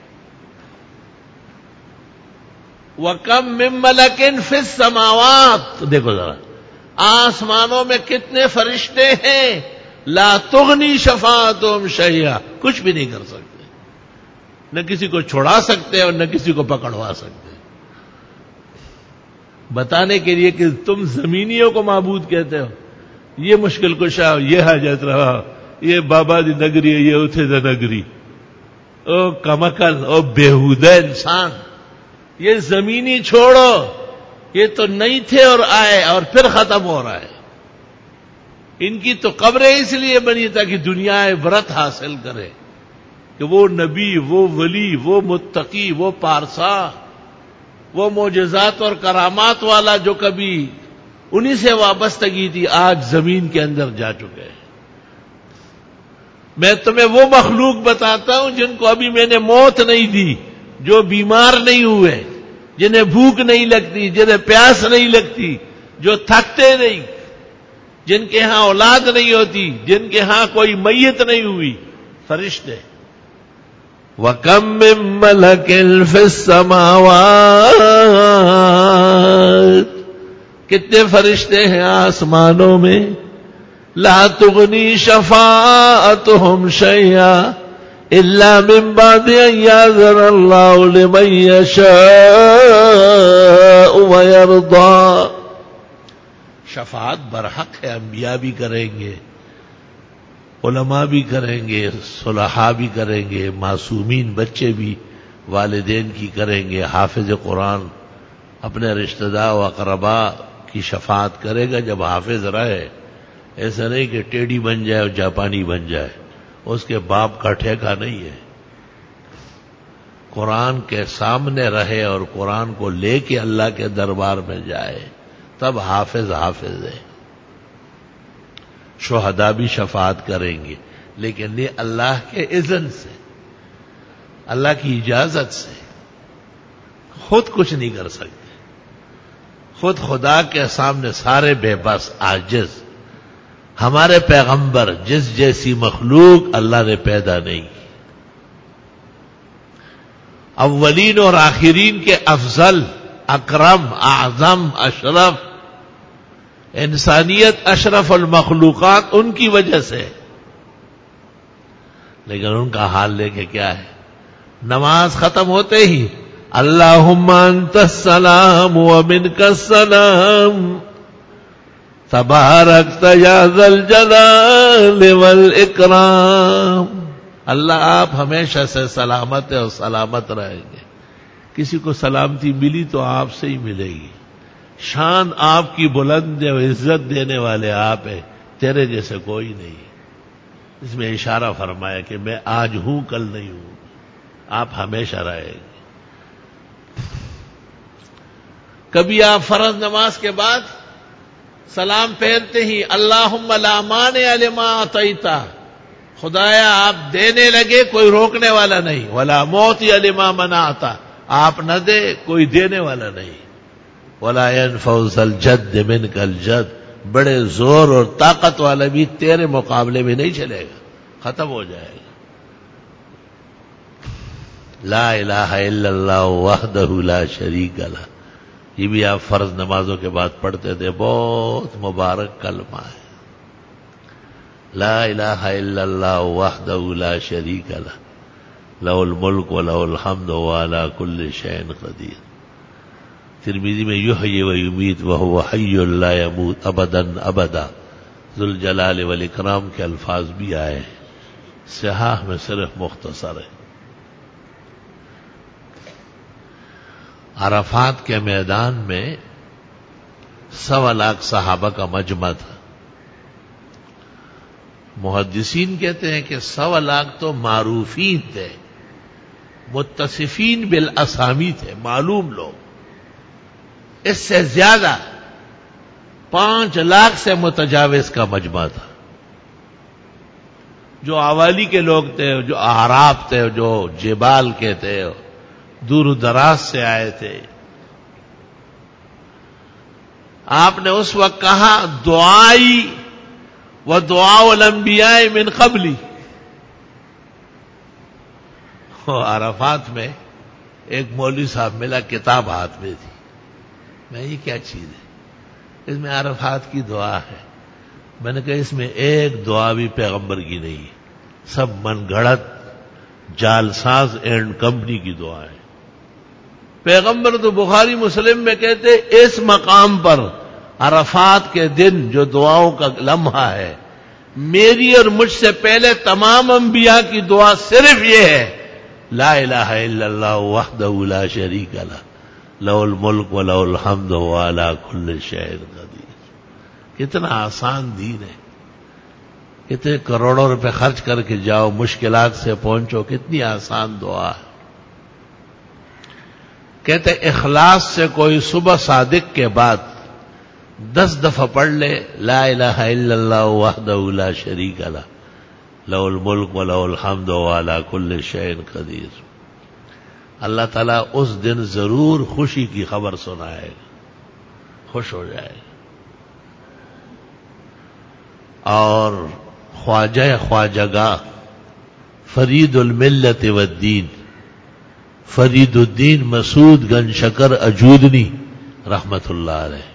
وَكَم مِّن مَلَكٍ فِي السَّمَاوَاتِ، دیکھو ذرا، آسمانوں میں کتنے فرشتے ہیں، لا تغنی شفاعتہم شیئا، کچھ بھی نہیں کر سکتے، نہ کسی کو چھڑا سکتے اور نہ کسی کو پکڑوا سکتے۔ بتانے کے لیے کہ تم زمینیوں کو معبود کہتے ہو، یہ مشکل کشا، یہ حاجت رہا، یہ بابا دی نگری ہے، یہ اتھے دا نگری، او کمکل، او بےہودہ انسان، یہ زمینی چھوڑو، یہ تو نہیں تھے اور آئے اور پھر ختم ہو رہا ہے۔ ان کی تو قبریں اس لیے بنی تاکہ دنیا عبرت حاصل کرے، کہ وہ نبی، وہ ولی، وہ متقی، وہ پارسا، وہ معجزات اور کرامات والا جو کبھی انہی سے وابستگی تھی، آج زمین کے اندر جا چکے ہیں۔ میں تمہیں وہ مخلوق بتاتا ہوں جن کو ابھی میں نے موت نہیں دی، جو بیمار نہیں ہوئے، جنہیں بھوک نہیں لگتی، جنہیں پیاس نہیں لگتی، جو تھکتے نہیں، جن کے ہاں اولاد نہیں ہوتی، جن کے ہاں کوئی میت نہیں ہوئی، فرشتے۔ وَكَم مِّن مَّلَكٍ فِي السَّمَاوَاتِ، کتنے فرشتے ہیں آسمانوں میں، لا تغنی شفاعتهم شیئا الا من بعد ان یاذن اللہ لمن یشاء ویرضی۔ شفاعت برحق ہے، انبیاء بھی کریں گے، علماء بھی کریں گے، صلحاء بھی کریں گے، معصومین بچے بھی والدین کی کریں گے، حافظ قرآن اپنے رشتہ دار و اقربا کی شفاعت کرے گا جب حافظ رہے۔ ایسا نہیں کہ ٹیڑھی بن جائے اور جاپانی بن جائے، اس کے باپ کا ٹھیکہ نہیں ہے۔ قرآن کے سامنے رہے اور قرآن کو لے کے اللہ کے دربار میں جائے، تب حافظ ہے۔ شہداء بھی شفاعت کریں گے، لیکن یہ اللہ کے اذن سے، اللہ کی اجازت سے، خود کچھ نہیں کر سکتے۔ خود خدا کے سامنے سارے بے بس، عاجز۔ ہمارے پیغمبر جس جیسی مخلوق اللہ نے پیدا نہیں کی، اولین اور آخرین کے افضل، اکرم، اعظم، اشرف، انسانیت اشرف المخلوقات ان کی وجہ سے، لیکن ان کا حال لے کے کیا ہے؟ نماز ختم ہوتے ہی اللہم انت السلام ومنک السلام تبارکت یا ذا الجلال والاکرام۔ اللہ آپ ہمیشہ سے سلامت ہے اور سلامت رہیں گے۔ کسی کو سلامتی ملی تو آپ سے ہی ملے گی۔ شان آپ کی بلند ہے اور عزت دینے والے آپ ہیں، تیرے جیسے کوئی نہیں۔ اس میں اشارہ فرمایا کہ میں آج ہوں کل نہیں ہوں، آپ ہمیشہ رہیں گے۔ کبھی آپ فرض نماز کے بعد سلام پھیرتے ہی اللہم لا مانع لما اعطیت، خدایا آپ دینے لگے کوئی روکنے والا نہیں، ولا معطی لما منعت، آپ نہ دے کوئی دینے والا نہیں، ولا ينفع ذا الجد منک الجد، بڑے زور اور طاقت والا بھی تیرے مقابلے میں نہیں چلے گا، ختم ہو جائے گا۔ لا الہ الا اللہ وحدہ لا شریک لہ، یہ بھی آپ فرض نمازوں کے بعد پڑھتے تھے، بہت مبارک کلمہ ہے۔ لا الہ الا اللہ وحدہ لا شریک لہ، لہ الملک و لہ الحمد و علی کل شیء قدیر۔ ترمذی میں یحیی و یمیت وہو حی لا یموت ابدا ابدا، ذوالجلال والاکرام کے الفاظ بھی آئے ہیں، صحاح میں صرف مختصر ہے۔ عرفات کے میدان میں 1.25 لاکھ صحابہ کا مجمع تھا۔ محدثین کہتے ہیں کہ 1.25 لاکھ تو معروفین تھے، متصفین بالاسامی تھے، معلوم لوگ۔ اس سے زیادہ 5 لاکھ سے متجاوز کا مجمع تھا، جو عوالی کے لوگ تھے، جو اعراب تھے، جو جبال کے تھے، دور دراز سے آئے تھے۔ آپ نے اس وقت کہا دعائی و دعاء الانبیاء من قبلی۔ عرفات میں ایک مولوی صاحب ملا، کتاب ہاتھ میں تھی، میں یہ کیا چیز ہے؟ اس میں عرفات کی دعا ہے۔ میں نے کہا اس میں ایک دعا بھی پیغمبر کی نہیں ہے، سب من گھڑت جالساز اینڈ کمپنی کی دعا ہے۔ پیغمبر تو بخاری مسلم میں کہتے اس مقام پر عرفات کے دن جو دعاؤں کا لمحہ ہے، میری اور مجھ سے پہلے تمام انبیاء کی دعا صرف یہ ہے، لا الہ الا اللہ وحدہ لا شریک لہ، لہ الملک و لہ الحمد وعلی کل شیء قدیر۔ کتنا آسان دین ہے۔ کتنے کروڑوں روپے خرچ کر کے جاؤ، مشکلات سے پہنچو، کتنی آسان دعا ہے۔ کہتے اخلاص سے کوئی صبح صادق کے بعد 10 دفعہ پڑھ لے، لا الہ الا اللہ وحدہ لا شریک لہ لہ الملک ولہ الحمد وہو علی کل شیء قدیر، اللہ تعالیٰ اس دن ضرور خوشی کی خبر سنائے گا، خوش ہو جائے گا۔ اور خواجہ خواجگاہ فرید الملت والدین فرید الدین مسعود گنج شکر اجودنی رحمت اللہ علیہ،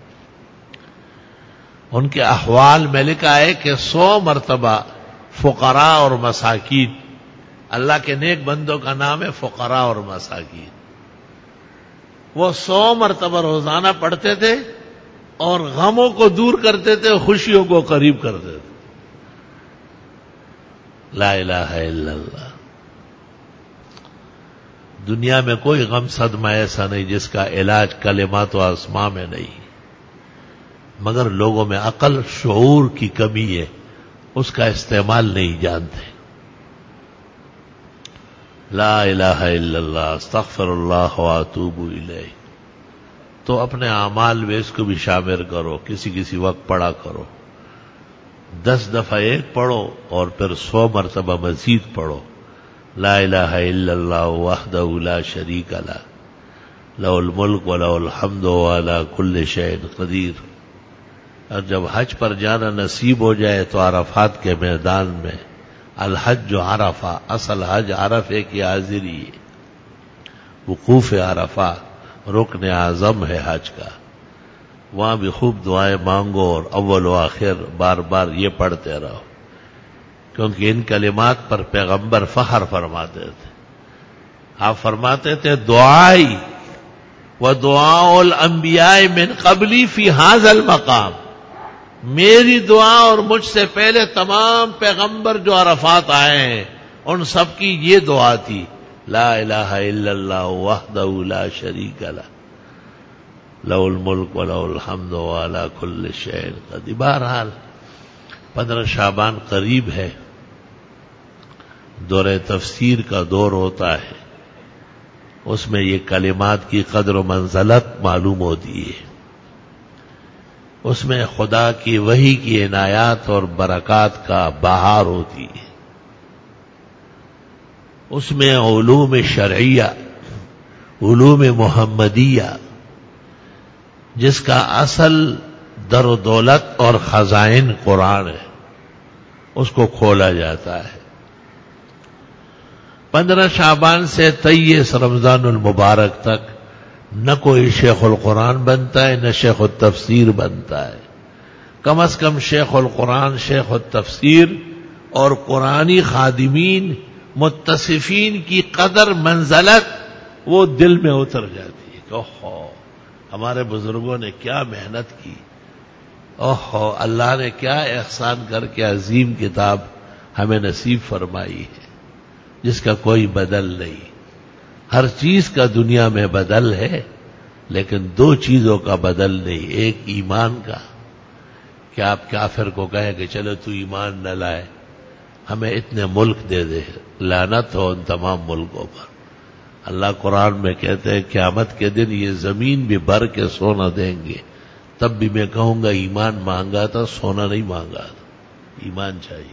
ان کے احوال میں لکھا ہے کہ 100 مرتبہ فقراء اور مساکین، اللہ کے نیک بندوں کا نام ہے فقراء اور مساکین، وہ 100 مرتبہ روزانہ پڑھتے تھے اور غموں کو دور کرتے تھے، خوشیوں کو قریب کرتے تھے۔ لا الہ الا اللہ۔ دنیا میں کوئی غم صدمہ ایسا نہیں جس کا علاج کلمات و اسماء میں نہیں، مگر لوگوں میں عقل شعور کی کمی ہے، اس کا استعمال نہیں جانتے۔ لا الہ الا اللہ استغفر اللہ واتوب الیہ، تو اپنے اعمال میں اس کو بھی شامل کرو، کسی وقت پڑھا کرو، 10 دفعہ ایک پڑھو اور پھر 100 مرتبہ مزید پڑھو، لا الہ الا اللہ وحدہ لا شریک لہ لہ الملک ولہ الحمد وہو علی کل شیء قدیر۔ اور جب حج پر جانا نصیب ہو جائے تو عرفات کے میدان میں، الحج عرفہ، اصل حج عرفے کی حاضری ہے، وقوف عرفہ رکن اعظم ہے حج کا، وہاں بھی خوب دعائیں مانگو اور اول و آخر بار بار یہ پڑھتے رہو، کیونکہ ان کلمات پر پیغمبر فخر فرماتے تھے۔ آپ فرماتے تھے دعائی و دعاء الانبیاء من قبلی فی ھذا المقام، میری دعا اور مجھ سے پہلے تمام پیغمبر جو عرفات آئے ہیں ان سب کی یہ دعا تھی، لا الہ الا اللہ وحدہ لا شریک لہ لہ الملک ولہ الحمد وہو علی کل شیء قدیر۔ بہرحال 15 شعبان قریب ہے، دور تفسیر کا دور ہوتا ہے، اس میں یہ کلمات کی قدر و منزلت معلوم ہوتی ہے، اس میں خدا کی وحی کی عنایات اور برکات کا بہار ہوتی ہے، اس میں علوم شرعیہ، علوم محمدیہ، جس کا اصل در و دولت اور خزائن قرآن ہے، اس کو کھولا جاتا ہے۔ 15 شعبان سے 23 رمضان المبارک تک نہ کوئی شیخ القرآن بنتا ہے نہ شیخ التفسیر بنتا ہے، کم از کم شیخ القرآن، شیخ التفسیر اور قرآنی خادمین متصفین کی قدر منزلت وہ دل میں اتر جاتی ہے کہ اوہو ہمارے بزرگوں نے کیا محنت کی، اوہو اللہ نے کیا احسان کر کے عظیم کتاب ہمیں نصیب فرمائی ہے، جس کا کوئی بدل نہیں۔ ہر چیز کا دنیا میں بدل ہے، لیکن 2 چیزوں کا بدل نہیں، ایک ایمان کا، کہ آپ کافر کو کہیں کہ چلو تو ایمان نہ لائے، ہمیں اتنے ملک دے دے، لعنت ہو ان تمام ملکوں پر۔ اللہ قرآن میں کہتے ہیں قیامت کے دن یہ زمین بھی بھر کے سونا دیں گے، تب بھی میں کہوں گا ایمان مانگا تھا، سونا نہیں مانگا تھا، ایمان چاہیے۔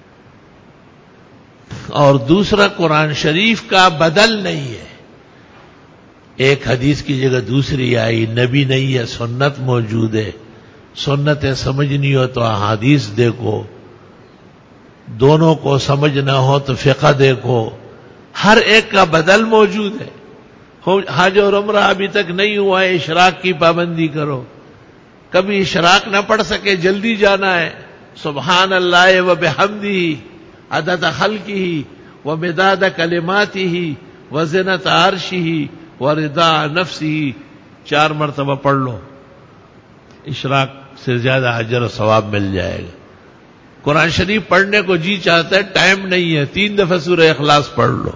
اور دوسرا قرآن شریف کا بدل نہیں ہے، ایک حدیث کی جگہ دوسری آئی، نبی نہیں ہے سنت موجود ہے، سنتیں سمجھنی ہو تو احادیث دیکھو، دونوں کو سمجھنا ہو تو فقہ دیکھو، ہر ایک کا بدل موجود ہے۔ حج اور عمرہ ابھی تک نہیں ہوا ہے، اشراق کی پابندی کرو، کبھی اشراق نہ پڑھ سکے جلدی جانا ہے، سبحان اللہ و بحمدہ عدد خلقہ و مداد کلماتہ و زنت عرشہ و رضا نفسہ 4 مرتبہ پڑھ لو، اشراق سے زیادہ اجر و ثواب مل جائے گا۔ قرآن شریف پڑھنے کو جی چاہتا ہے، ٹائم نہیں ہے، 3 دفعہ سورہ اخلاص پڑھ لو۔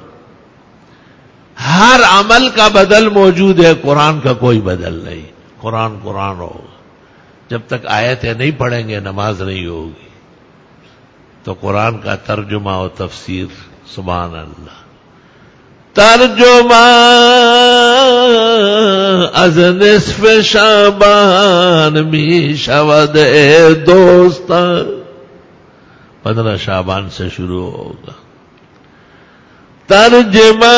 ہر عمل کا بدل موجود ہے، قرآن کا کوئی بدل نہیں، قرآن ہوگا۔ جب تک آیتیں نہیں پڑھیں گے نماز نہیں ہوگی، تو قرآن کا ترجمہ و تفسیر، سبحان اللہ، ترجمہ از نصف شعبان می شود اے دوستان، 15 شعبان سے شروع ہوگا. ترجمہ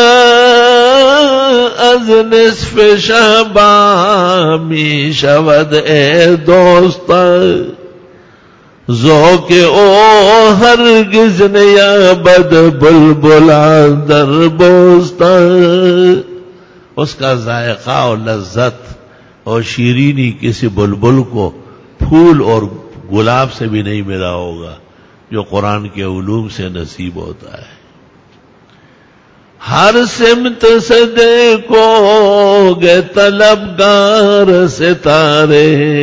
از نصف شعبان می شود اے دوستان، ذوق او ہرگز نیابد بلبلان در بوستان. اس کا ذائقہ اور لذت اور شیرینی کسی بلبل کو پھول اور گلاب سے بھی نہیں ملا ہوگا جو قرآن کے علوم سے نصیب ہوتا ہے. ہر سمت سے دیکھو گے طلبگار ستارے،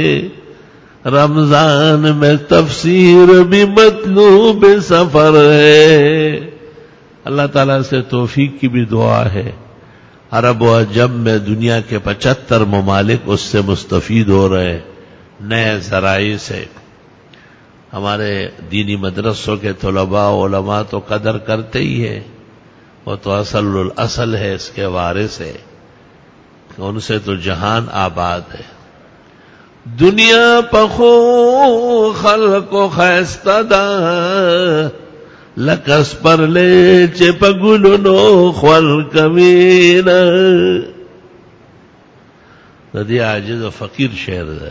رمضان میں تفسیر بھی مطلوب سفر ہے. اللہ تعالیٰ سے توفیق کی بھی دعا ہے. عرب و عجم میں دنیا کے 75 ممالک اس سے مستفید ہو رہے ہیں نئے ذرائع سے. ہمارے دینی مدرسوں کے طلباء علماء تو قدر کرتے ہی ہیں، وہ تو اصل ہے، اس کے وارث ہے، ان سے تو جہان آباد ہے. دنیا پخو خلق و خیستہ دا، لکس پر لے چپ گلنو خور کمینہ. ردی عاجز و فقیر شعر ہے.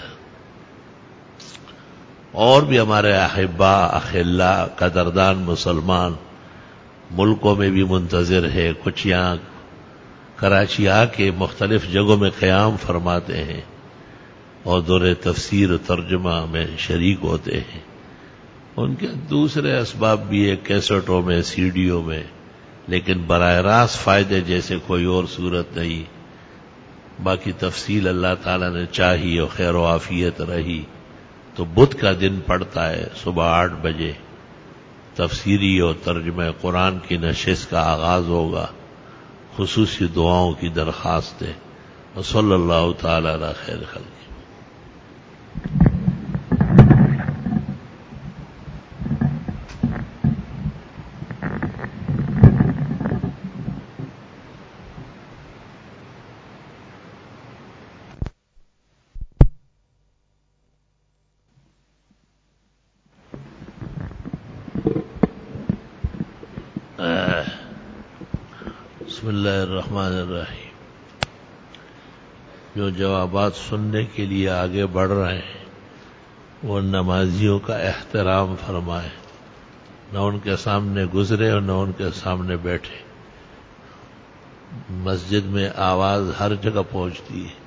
اور بھی ہمارے احبا اخلا قدردان مسلمان ملکوں میں بھی منتظر ہے، کچھ یہاں کراچی آ کے مختلف جگہوں میں قیام فرماتے ہیں اور دور تفسیر و ترجمہ میں شریک ہوتے ہیں. ان کے دوسرے اسباب بھی ہے، کیسٹوں میں، سیڈیوں میں، لیکن براہ راست فائدے جیسے کوئی اور صورت نہیں. باقی تفصیل اللہ تعالیٰ نے چاہی اور خیر و عافیت رہی تو بدھ کا دن پڑتا ہے، صبح 8 بجے تفسیری اور ترجمہ قرآن کی نشست کا آغاز ہوگا. خصوصی دعاؤں کی درخواست ہے. وصلی اللہ تعالی علی خیر خلق. بسم اللہ الرحمن الرحیم. جو جوابات سننے کے لیے آگے بڑھ رہے ہیں وہ نمازیوں کا احترام فرمائے، نہ ان کے سامنے گزرے اور نہ ان کے سامنے بیٹھے. مسجد میں آواز ہر جگہ پہنچتی ہے.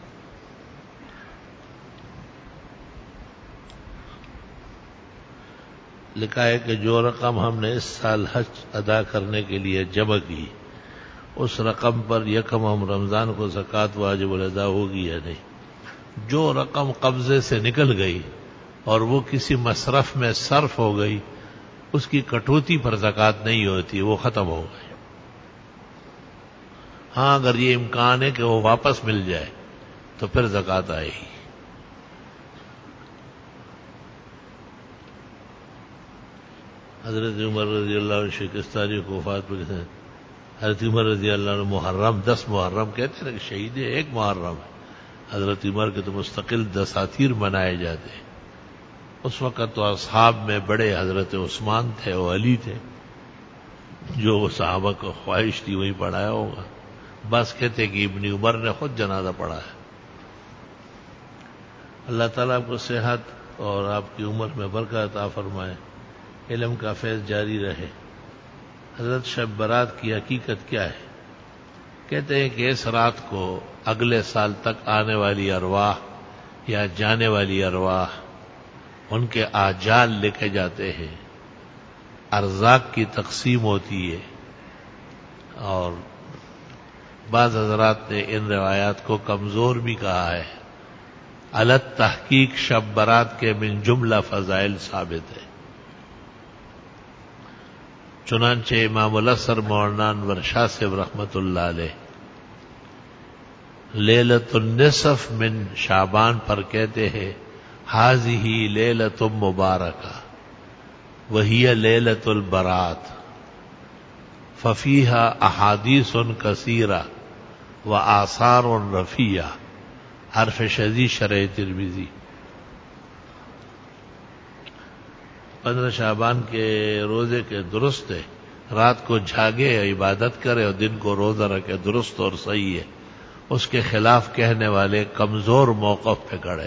لکھا ہے کہ جو رقم ہم نے اس سال حج ادا کرنے کے لیے جمع کی، اس رقم پر یکم رمضان کو زکوٰۃ واجب الادا ہوگی یا نہیں. جو رقم قبضے سے نکل گئی اور وہ کسی مصرف میں صرف ہو گئی، اس کی کٹوتی پر زکوٰۃ نہیں ہوتی، وہ ختم ہو گئی. ہاں اگر یہ امکان ہے کہ وہ واپس مل جائے تو پھر زکوٰۃ آئے گی. حضرت عمر رضی اللہ عنہ شکستانی کو وفات پر حضرت عمر رضی اللہ عنہ محرم 10 محرم کہتے ہیں کہ شہید 1 محرم ہے. حضرت عمر کے تو مستقل دساتیر منائے جاتے ہیں. اس وقت تو اصحاب میں بڑے حضرت عثمان تھے اور علی تھے، جو صحابہ کو خواہش تھی وہی پڑھایا ہوگا. بس کہتے کہ ابن عمر نے خود جنازہ پڑھا ہے. اللہ تعالیٰ آپ کو صحت اور آپ کی عمر میں برکت عطا فرمائے، علم کا فیض جاری رہے. حضرت شب برات کی حقیقت کیا ہے؟ کہتے ہیں کہ اس رات کو اگلے سال تک آنے والی ارواح یا جانے والی ارواح ان کے آجال لکھے جاتے ہیں، ارزاق کی تقسیم ہوتی ہے. اور بعض حضرات نے ان روایات کو کمزور بھی کہا ہے. علت تحقیق شب برات کے من جملہ فضائل ثابت ہے. چنانچہ امام الاثر مولانا انور شاہ صاحب رحمت اللہ علیہ لیلۃ النصف من شعبان پر کہتے ہیں، ہاذہ لیلۃ مبارکہ، وهي ليلة البرات ففيها أحاديث كثيرة وآثار رفيعة. حرف شدید شرح ترمذی. 15 شعبان کے روزے کے درست ہے، رات کو جاگے عبادت کرے اور دن کو روزہ رکھے، درست اور صحیح ہے. اس کے خلاف کہنے والے کمزور موقف پہ کھڑے.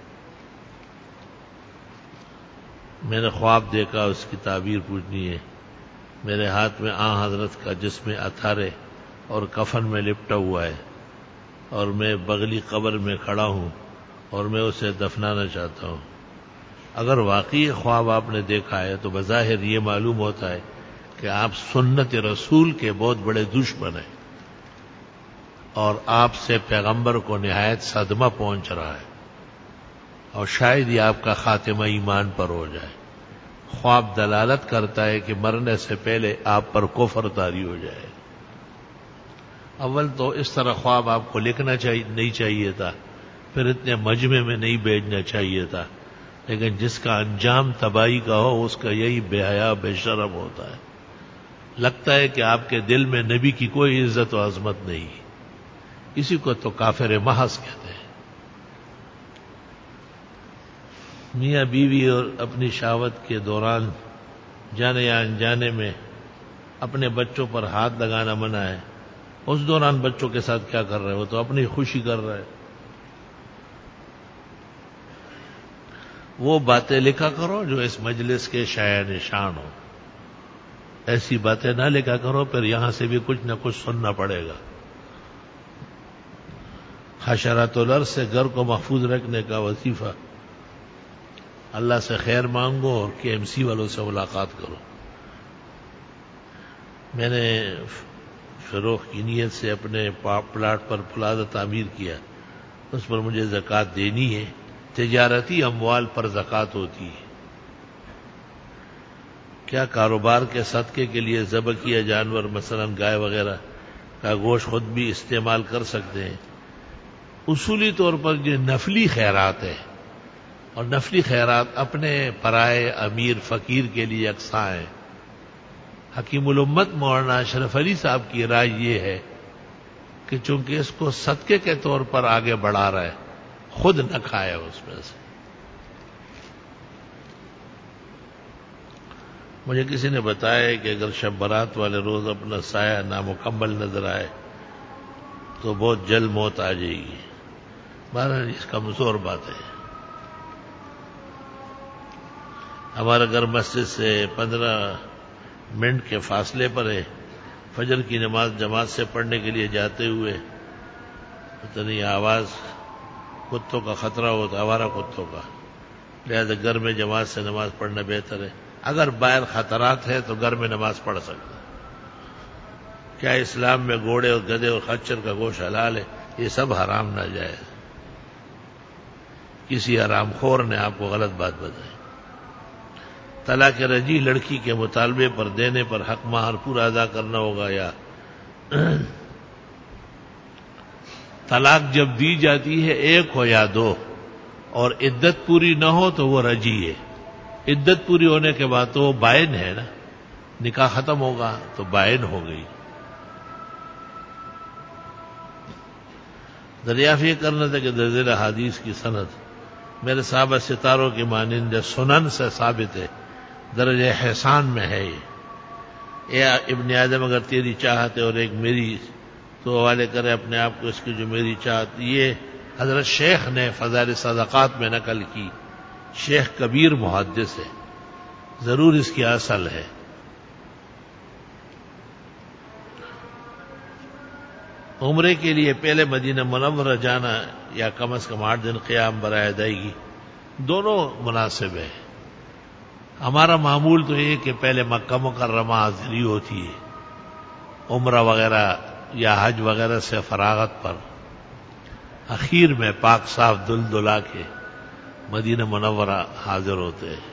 میں نے خواب دیکھا، اس کی تعبیر پوچھنی ہے. میرے ہاتھ میں آن حضرت کا جسم اتھارے اور کفن میں لپٹا ہوا ہے، اور میں بغلی قبر میں کھڑا ہوں اور میں اسے دفنانا چاہتا ہوں. اگر واقعی خواب آپ نے دیکھا ہے تو بظاہر یہ معلوم ہوتا ہے کہ آپ سنت رسول کے بہت بڑے دشمن ہیں، اور آپ سے پیغمبر کو نہایت صدمہ پہنچ رہا ہے، اور شاید یہ آپ کا خاتمہ ایمان پر ہو جائے. خواب دلالت کرتا ہے کہ مرنے سے پہلے آپ پر کفر طاری ہو جائے. اول تو اس طرح خواب آپ کو لکھنا نہیں چاہیے تھا، پھر اتنے مجمع میں نہیں بھیجنا چاہیے تھا، لیکن جس کا انجام تباہی کا ہو اس کا یہی بے حیا بے شرم ہوتا ہے. لگتا ہے کہ آپ کے دل میں نبی کی کوئی عزت و عظمت نہیں. اسی کو تو کافر محض کہتے ہیں. میاں بیوی اور اپنی شہوت کے دوران جانے یا انجانے میں اپنے بچوں پر ہاتھ لگانا منع ہے. اس دوران بچوں کے ساتھ کیا کر رہے ہو؟ تو اپنی خوشی کر رہے. وہ باتیں لکھا کرو جو اس مجلس کے شایع نشان ہو. ایسی باتیں نہ لکھا کرو، پھر یہاں سے بھی کچھ نہ کچھ سننا پڑے گا. حشرات الارض سے گھر کو محفوظ رکھنے کا وظیفہ. اللہ سے خیر مانگو اور کے ایم سی والوں سے ملاقات کرو. میں نے فروخت کی نیت سے اپنے پلاٹ پر پلازہ تعمیر کیا، اس پر مجھے زکوٰۃ دینی ہے. تجارتی اموال پر زکوٰۃ ہوتی ہے. کیا کاروبار کے صدقے کے لیے ذبح کیا جانور مثلا گائے وغیرہ کا گوشت خود بھی استعمال کر سکتے ہیں؟ اصولی طور پر یہ نفلی خیرات ہے، اور نفلی خیرات اپنے پرائے امیر فقیر کے لیے یکساں ہیں. حکیم الامت مولانا اشرف علی صاحب کی رائے یہ ہے کہ چونکہ اس کو صدقے کے طور پر آگے بڑھا رہا ہے، خود نہ کھائے اس میں سے. مجھے کسی نے بتایا کہ اگر شب برات والے روز اپنا سایہ نامکمل نظر آئے تو بہت جلد موت آ جائے گی. بہرحال اس کمزور بات ہے. ہمارا گھر مسجد سے 15 منٹ کے فاصلے پر ہے. فجر کی نماز جماعت سے پڑھنے کے لیے جاتے ہوئے پتہ نہیں آواز کتوں کا خطرہ ہوتا، آوارہ کتوں کا، لہذا گھر میں جماعت سے نماز پڑھنا بہتر ہے. اگر باہر خطرات ہے تو گھر میں نماز پڑھ سکتے. کیا اسلام میں گھوڑے اور گدھے اور خچر کا گوشت حلال ہے؟ یہ سب حرام ناجائز. کسی حرام خور نے آپ کو غلط بات بتائی. طلاق رجعی لڑکی کے مطالبے پر دینے پر حق مہر پورا ادا کرنا ہوگا، یا طلاق جب دی جاتی ہے ایک ہو یا دو اور عدت پوری نہ ہو تو وہ رجعی ہے. عدت پوری ہونے کے بعد تو وہ بائن ہے نا، نکاح ختم ہوگا تو بائن ہو گئی. دریافت یہ کرنا تھا کہ درجہ حدیث کی سند میرے صحابہ ستاروں کی مانند سنن سے ثابت ہے، درجہ احسان میں ہے. اے ابن آدم اگر تیری چاہت ہے اور ایک میری، تو حوالے کرے اپنے آپ کو اس کی جو میری چاہت. یہ حضرت شیخ نے فضائل صدقات میں نقل کی. شیخ کبیر محدث ہے، ضرور اس کی اصل ہے. عمرے کے لیے پہلے مدینہ منورہ جانا یا کم از کم 8 دن قیام برائے ادائیگی، دونوں مناسب ہے. ہمارا معمول تو یہ کہ پہلے مکہ مکرمہ حاضری ہوتی ہے، عمرہ وغیرہ یا حج وغیرہ سے فراغت پر اخیر میں پاک صاف دل دلا کے مدینہ منورہ حاضر ہوتے ہیں.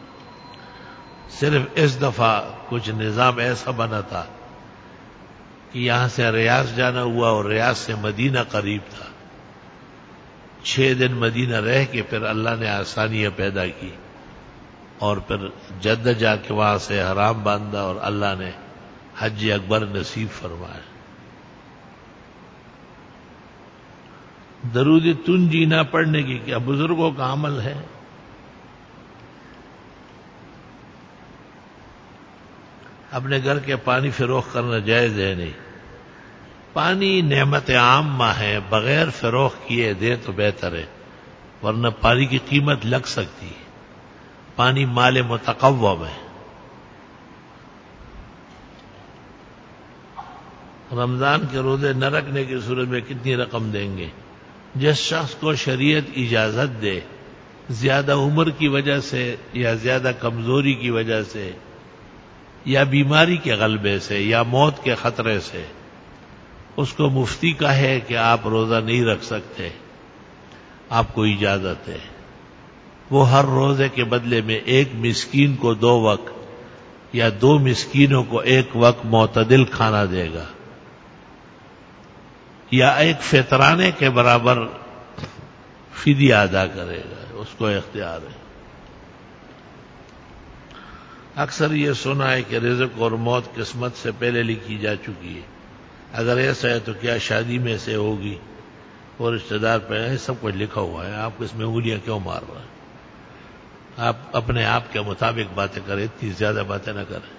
صرف اس دفعہ کچھ نظام ایسا بنا تھا کہ یہاں سے ریاض جانا ہوا اور ریاض سے مدینہ قریب تھا. 6 دن مدینہ رہ کے پھر اللہ نے آسانیاں پیدا کی اور پھر جدہ جا کے وہاں سے حرام باندھا اور اللہ نے حج اکبر نصیب فرمایا. درود تنجینا پڑھنے کی کیا بزرگوں کا عمل ہے؟ اپنے گھر کے پانی فروخت کرنا جائز ہے نہیں. پانی نعمت عامہ ہے، بغیر فروخت کیے دے تو بہتر ہے، ورنہ پانی کی قیمت لگ سکتی ہے. پانی مال متقوم ہے. رمضان کے روزے نہ رکھنے کی صورت میں کتنی رقم دیں گے؟ جس شخص کو شریعت اجازت دے، زیادہ عمر کی وجہ سے یا زیادہ کمزوری کی وجہ سے یا بیماری کے غلبے سے یا موت کے خطرے سے، اس کو مفتی کا ہے کہ آپ روزہ نہیں رکھ سکتے، آپ کو اجازت ہے، وہ ہر روزے کے بدلے میں ایک مسکین کو 2 وقت یا 2 مسکینوں کو 1 وقت معتدل کھانا دے گا، یا ایک فطرانے کے برابر فدیہ ادا کرے گا، اس کو اختیار ہے. اکثر یہ سنا ہے کہ رزق اور موت قسمت سے پہلے لکھی جا چکی ہے. اگر ایسا ہے تو کیا شادی میں سے ہوگی اور رشتہ دار پہ سب کچھ لکھا ہوا ہے، آپ اس میں انگلیاں کیوں مار رہے ہیں؟ آپ اپنے آپ کے مطابق باتیں کریں، اتنی زیادہ باتیں نہ کریں.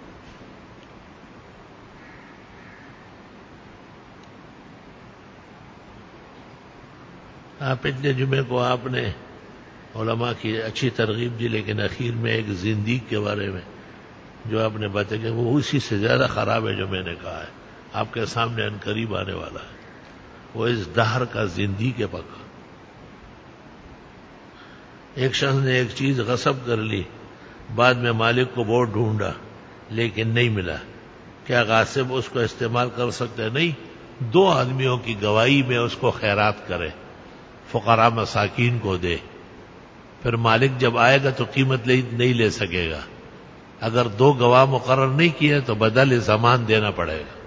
پچھلے جمعے کو آپ نے علماء کی اچھی ترغیب دی، لیکن اخیر میں ایک زندیق کے بارے میں جو آپ نے باتیں کی وہ اسی سے زیادہ خراب ہے جو میں نے کہا ہے. آپ کے سامنے ان قریب آنے والا ہے. وہ اس دہر کا زندیق ہے پکا. ایک شخص نے ایک چیز غصب کر لی، بعد میں مالک کو بہت ڈھونڈا لیکن نہیں ملا. کیا غاصب اس کو استعمال کر سکتے ہیں؟ نہیں. 2 آدمیوں کی گواہی میں اس کو خیرات کرے، فقراء مساکین کو دے، پھر مالک جب آئے گا تو قیمت نہیں لے سکے گا. اگر 2 گواہ مقرر نہیں کیے تو بدل زمان دینا پڑے گا.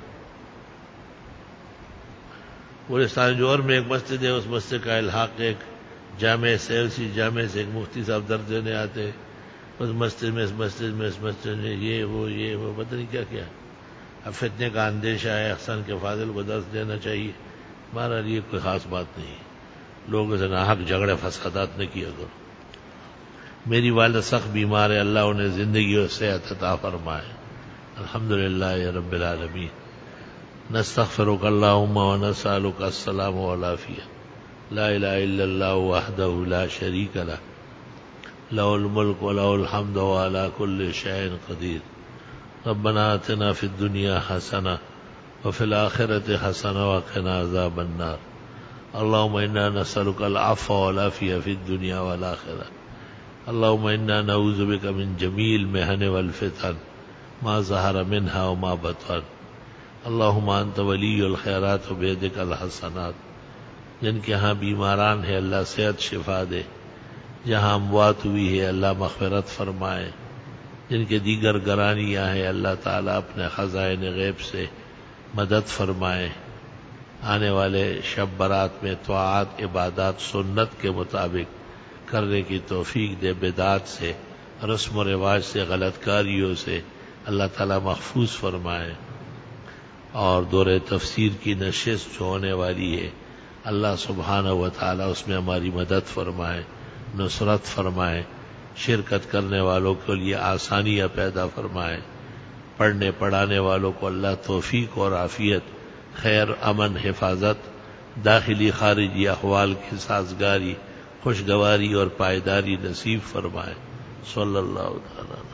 گلستان جوہر میں ایک مسجد ہے، اس مسجد کا الحاق ایک جامع سے، اسی جامع سے ایک مفتی صاحب درد دینے آتے، اس مسجد میں یہ وہ پتہ نہیں کیا کیا. اب فتنے کا اندیشہ ہے، احسان کے فاضل کو درس دینا چاہیے. ہمارا یہ کوئی خاص بات نہیں، لوگوں سے ناحق جھگڑے فسادات نہ کیا کرو. میری والدہ سخت بیمار ہے، اللہ انہیں زندگی اور صحت عطا فرمائے. الحمدللہ رب العالمین. نستغفرک اللہم ونسألک السلام والعافیہ. لا الہ الا اللہ وحدہ لا شریک لہ، لہ الملک ولہ الحمد وعلی کل شیء قدیر. ربنا آتنا فی الدنیا حسنہ وفی الآخرۃ حسنہ وقنا عذاب النار. اللہم انا نسألک العفو والعافیہ فی الدنیا والآخرہ. اللہم انا نعوذ بک من جمیع المحن والفتن ما ظہر منہا وما بطن. اللہم انت ولی الخیرات وبیدک الحسنات. جن کے ہاں بیماران ہے اللہ صحت شفا دے، جہاں اموات ہوئی ہے اللہ مغفرت فرمائے، جن کے دیگر گرانیاں ہیں اللہ تعالیٰ اپنے خزائن غیب سے مدد فرمائے. آنے والے شب برات میں طاعات عبادات سنت کے مطابق کرنے کی توفیق دے. بدعات سے، رسم و رواج سے، غلط کاریوں سے اللہ تعالیٰ محفوظ فرمائے. اور دور تفسیر کی نشست جو ہونے والی ہے اللہ سبحانہ و تعالیٰ اس میں ہماری مدد فرمائے، نصرت فرمائے. شرکت کرنے والوں کے لیے آسانیاں پیدا فرمائے. پڑھنے پڑھانے والوں کو اللہ توفیق اور عافیت، خیر، امن، حفاظت، داخلی خارجی احوال کی سازگاری، خوشگواری اور پائیداری نصیب فرمائے. صلی اللہ تعالیٰ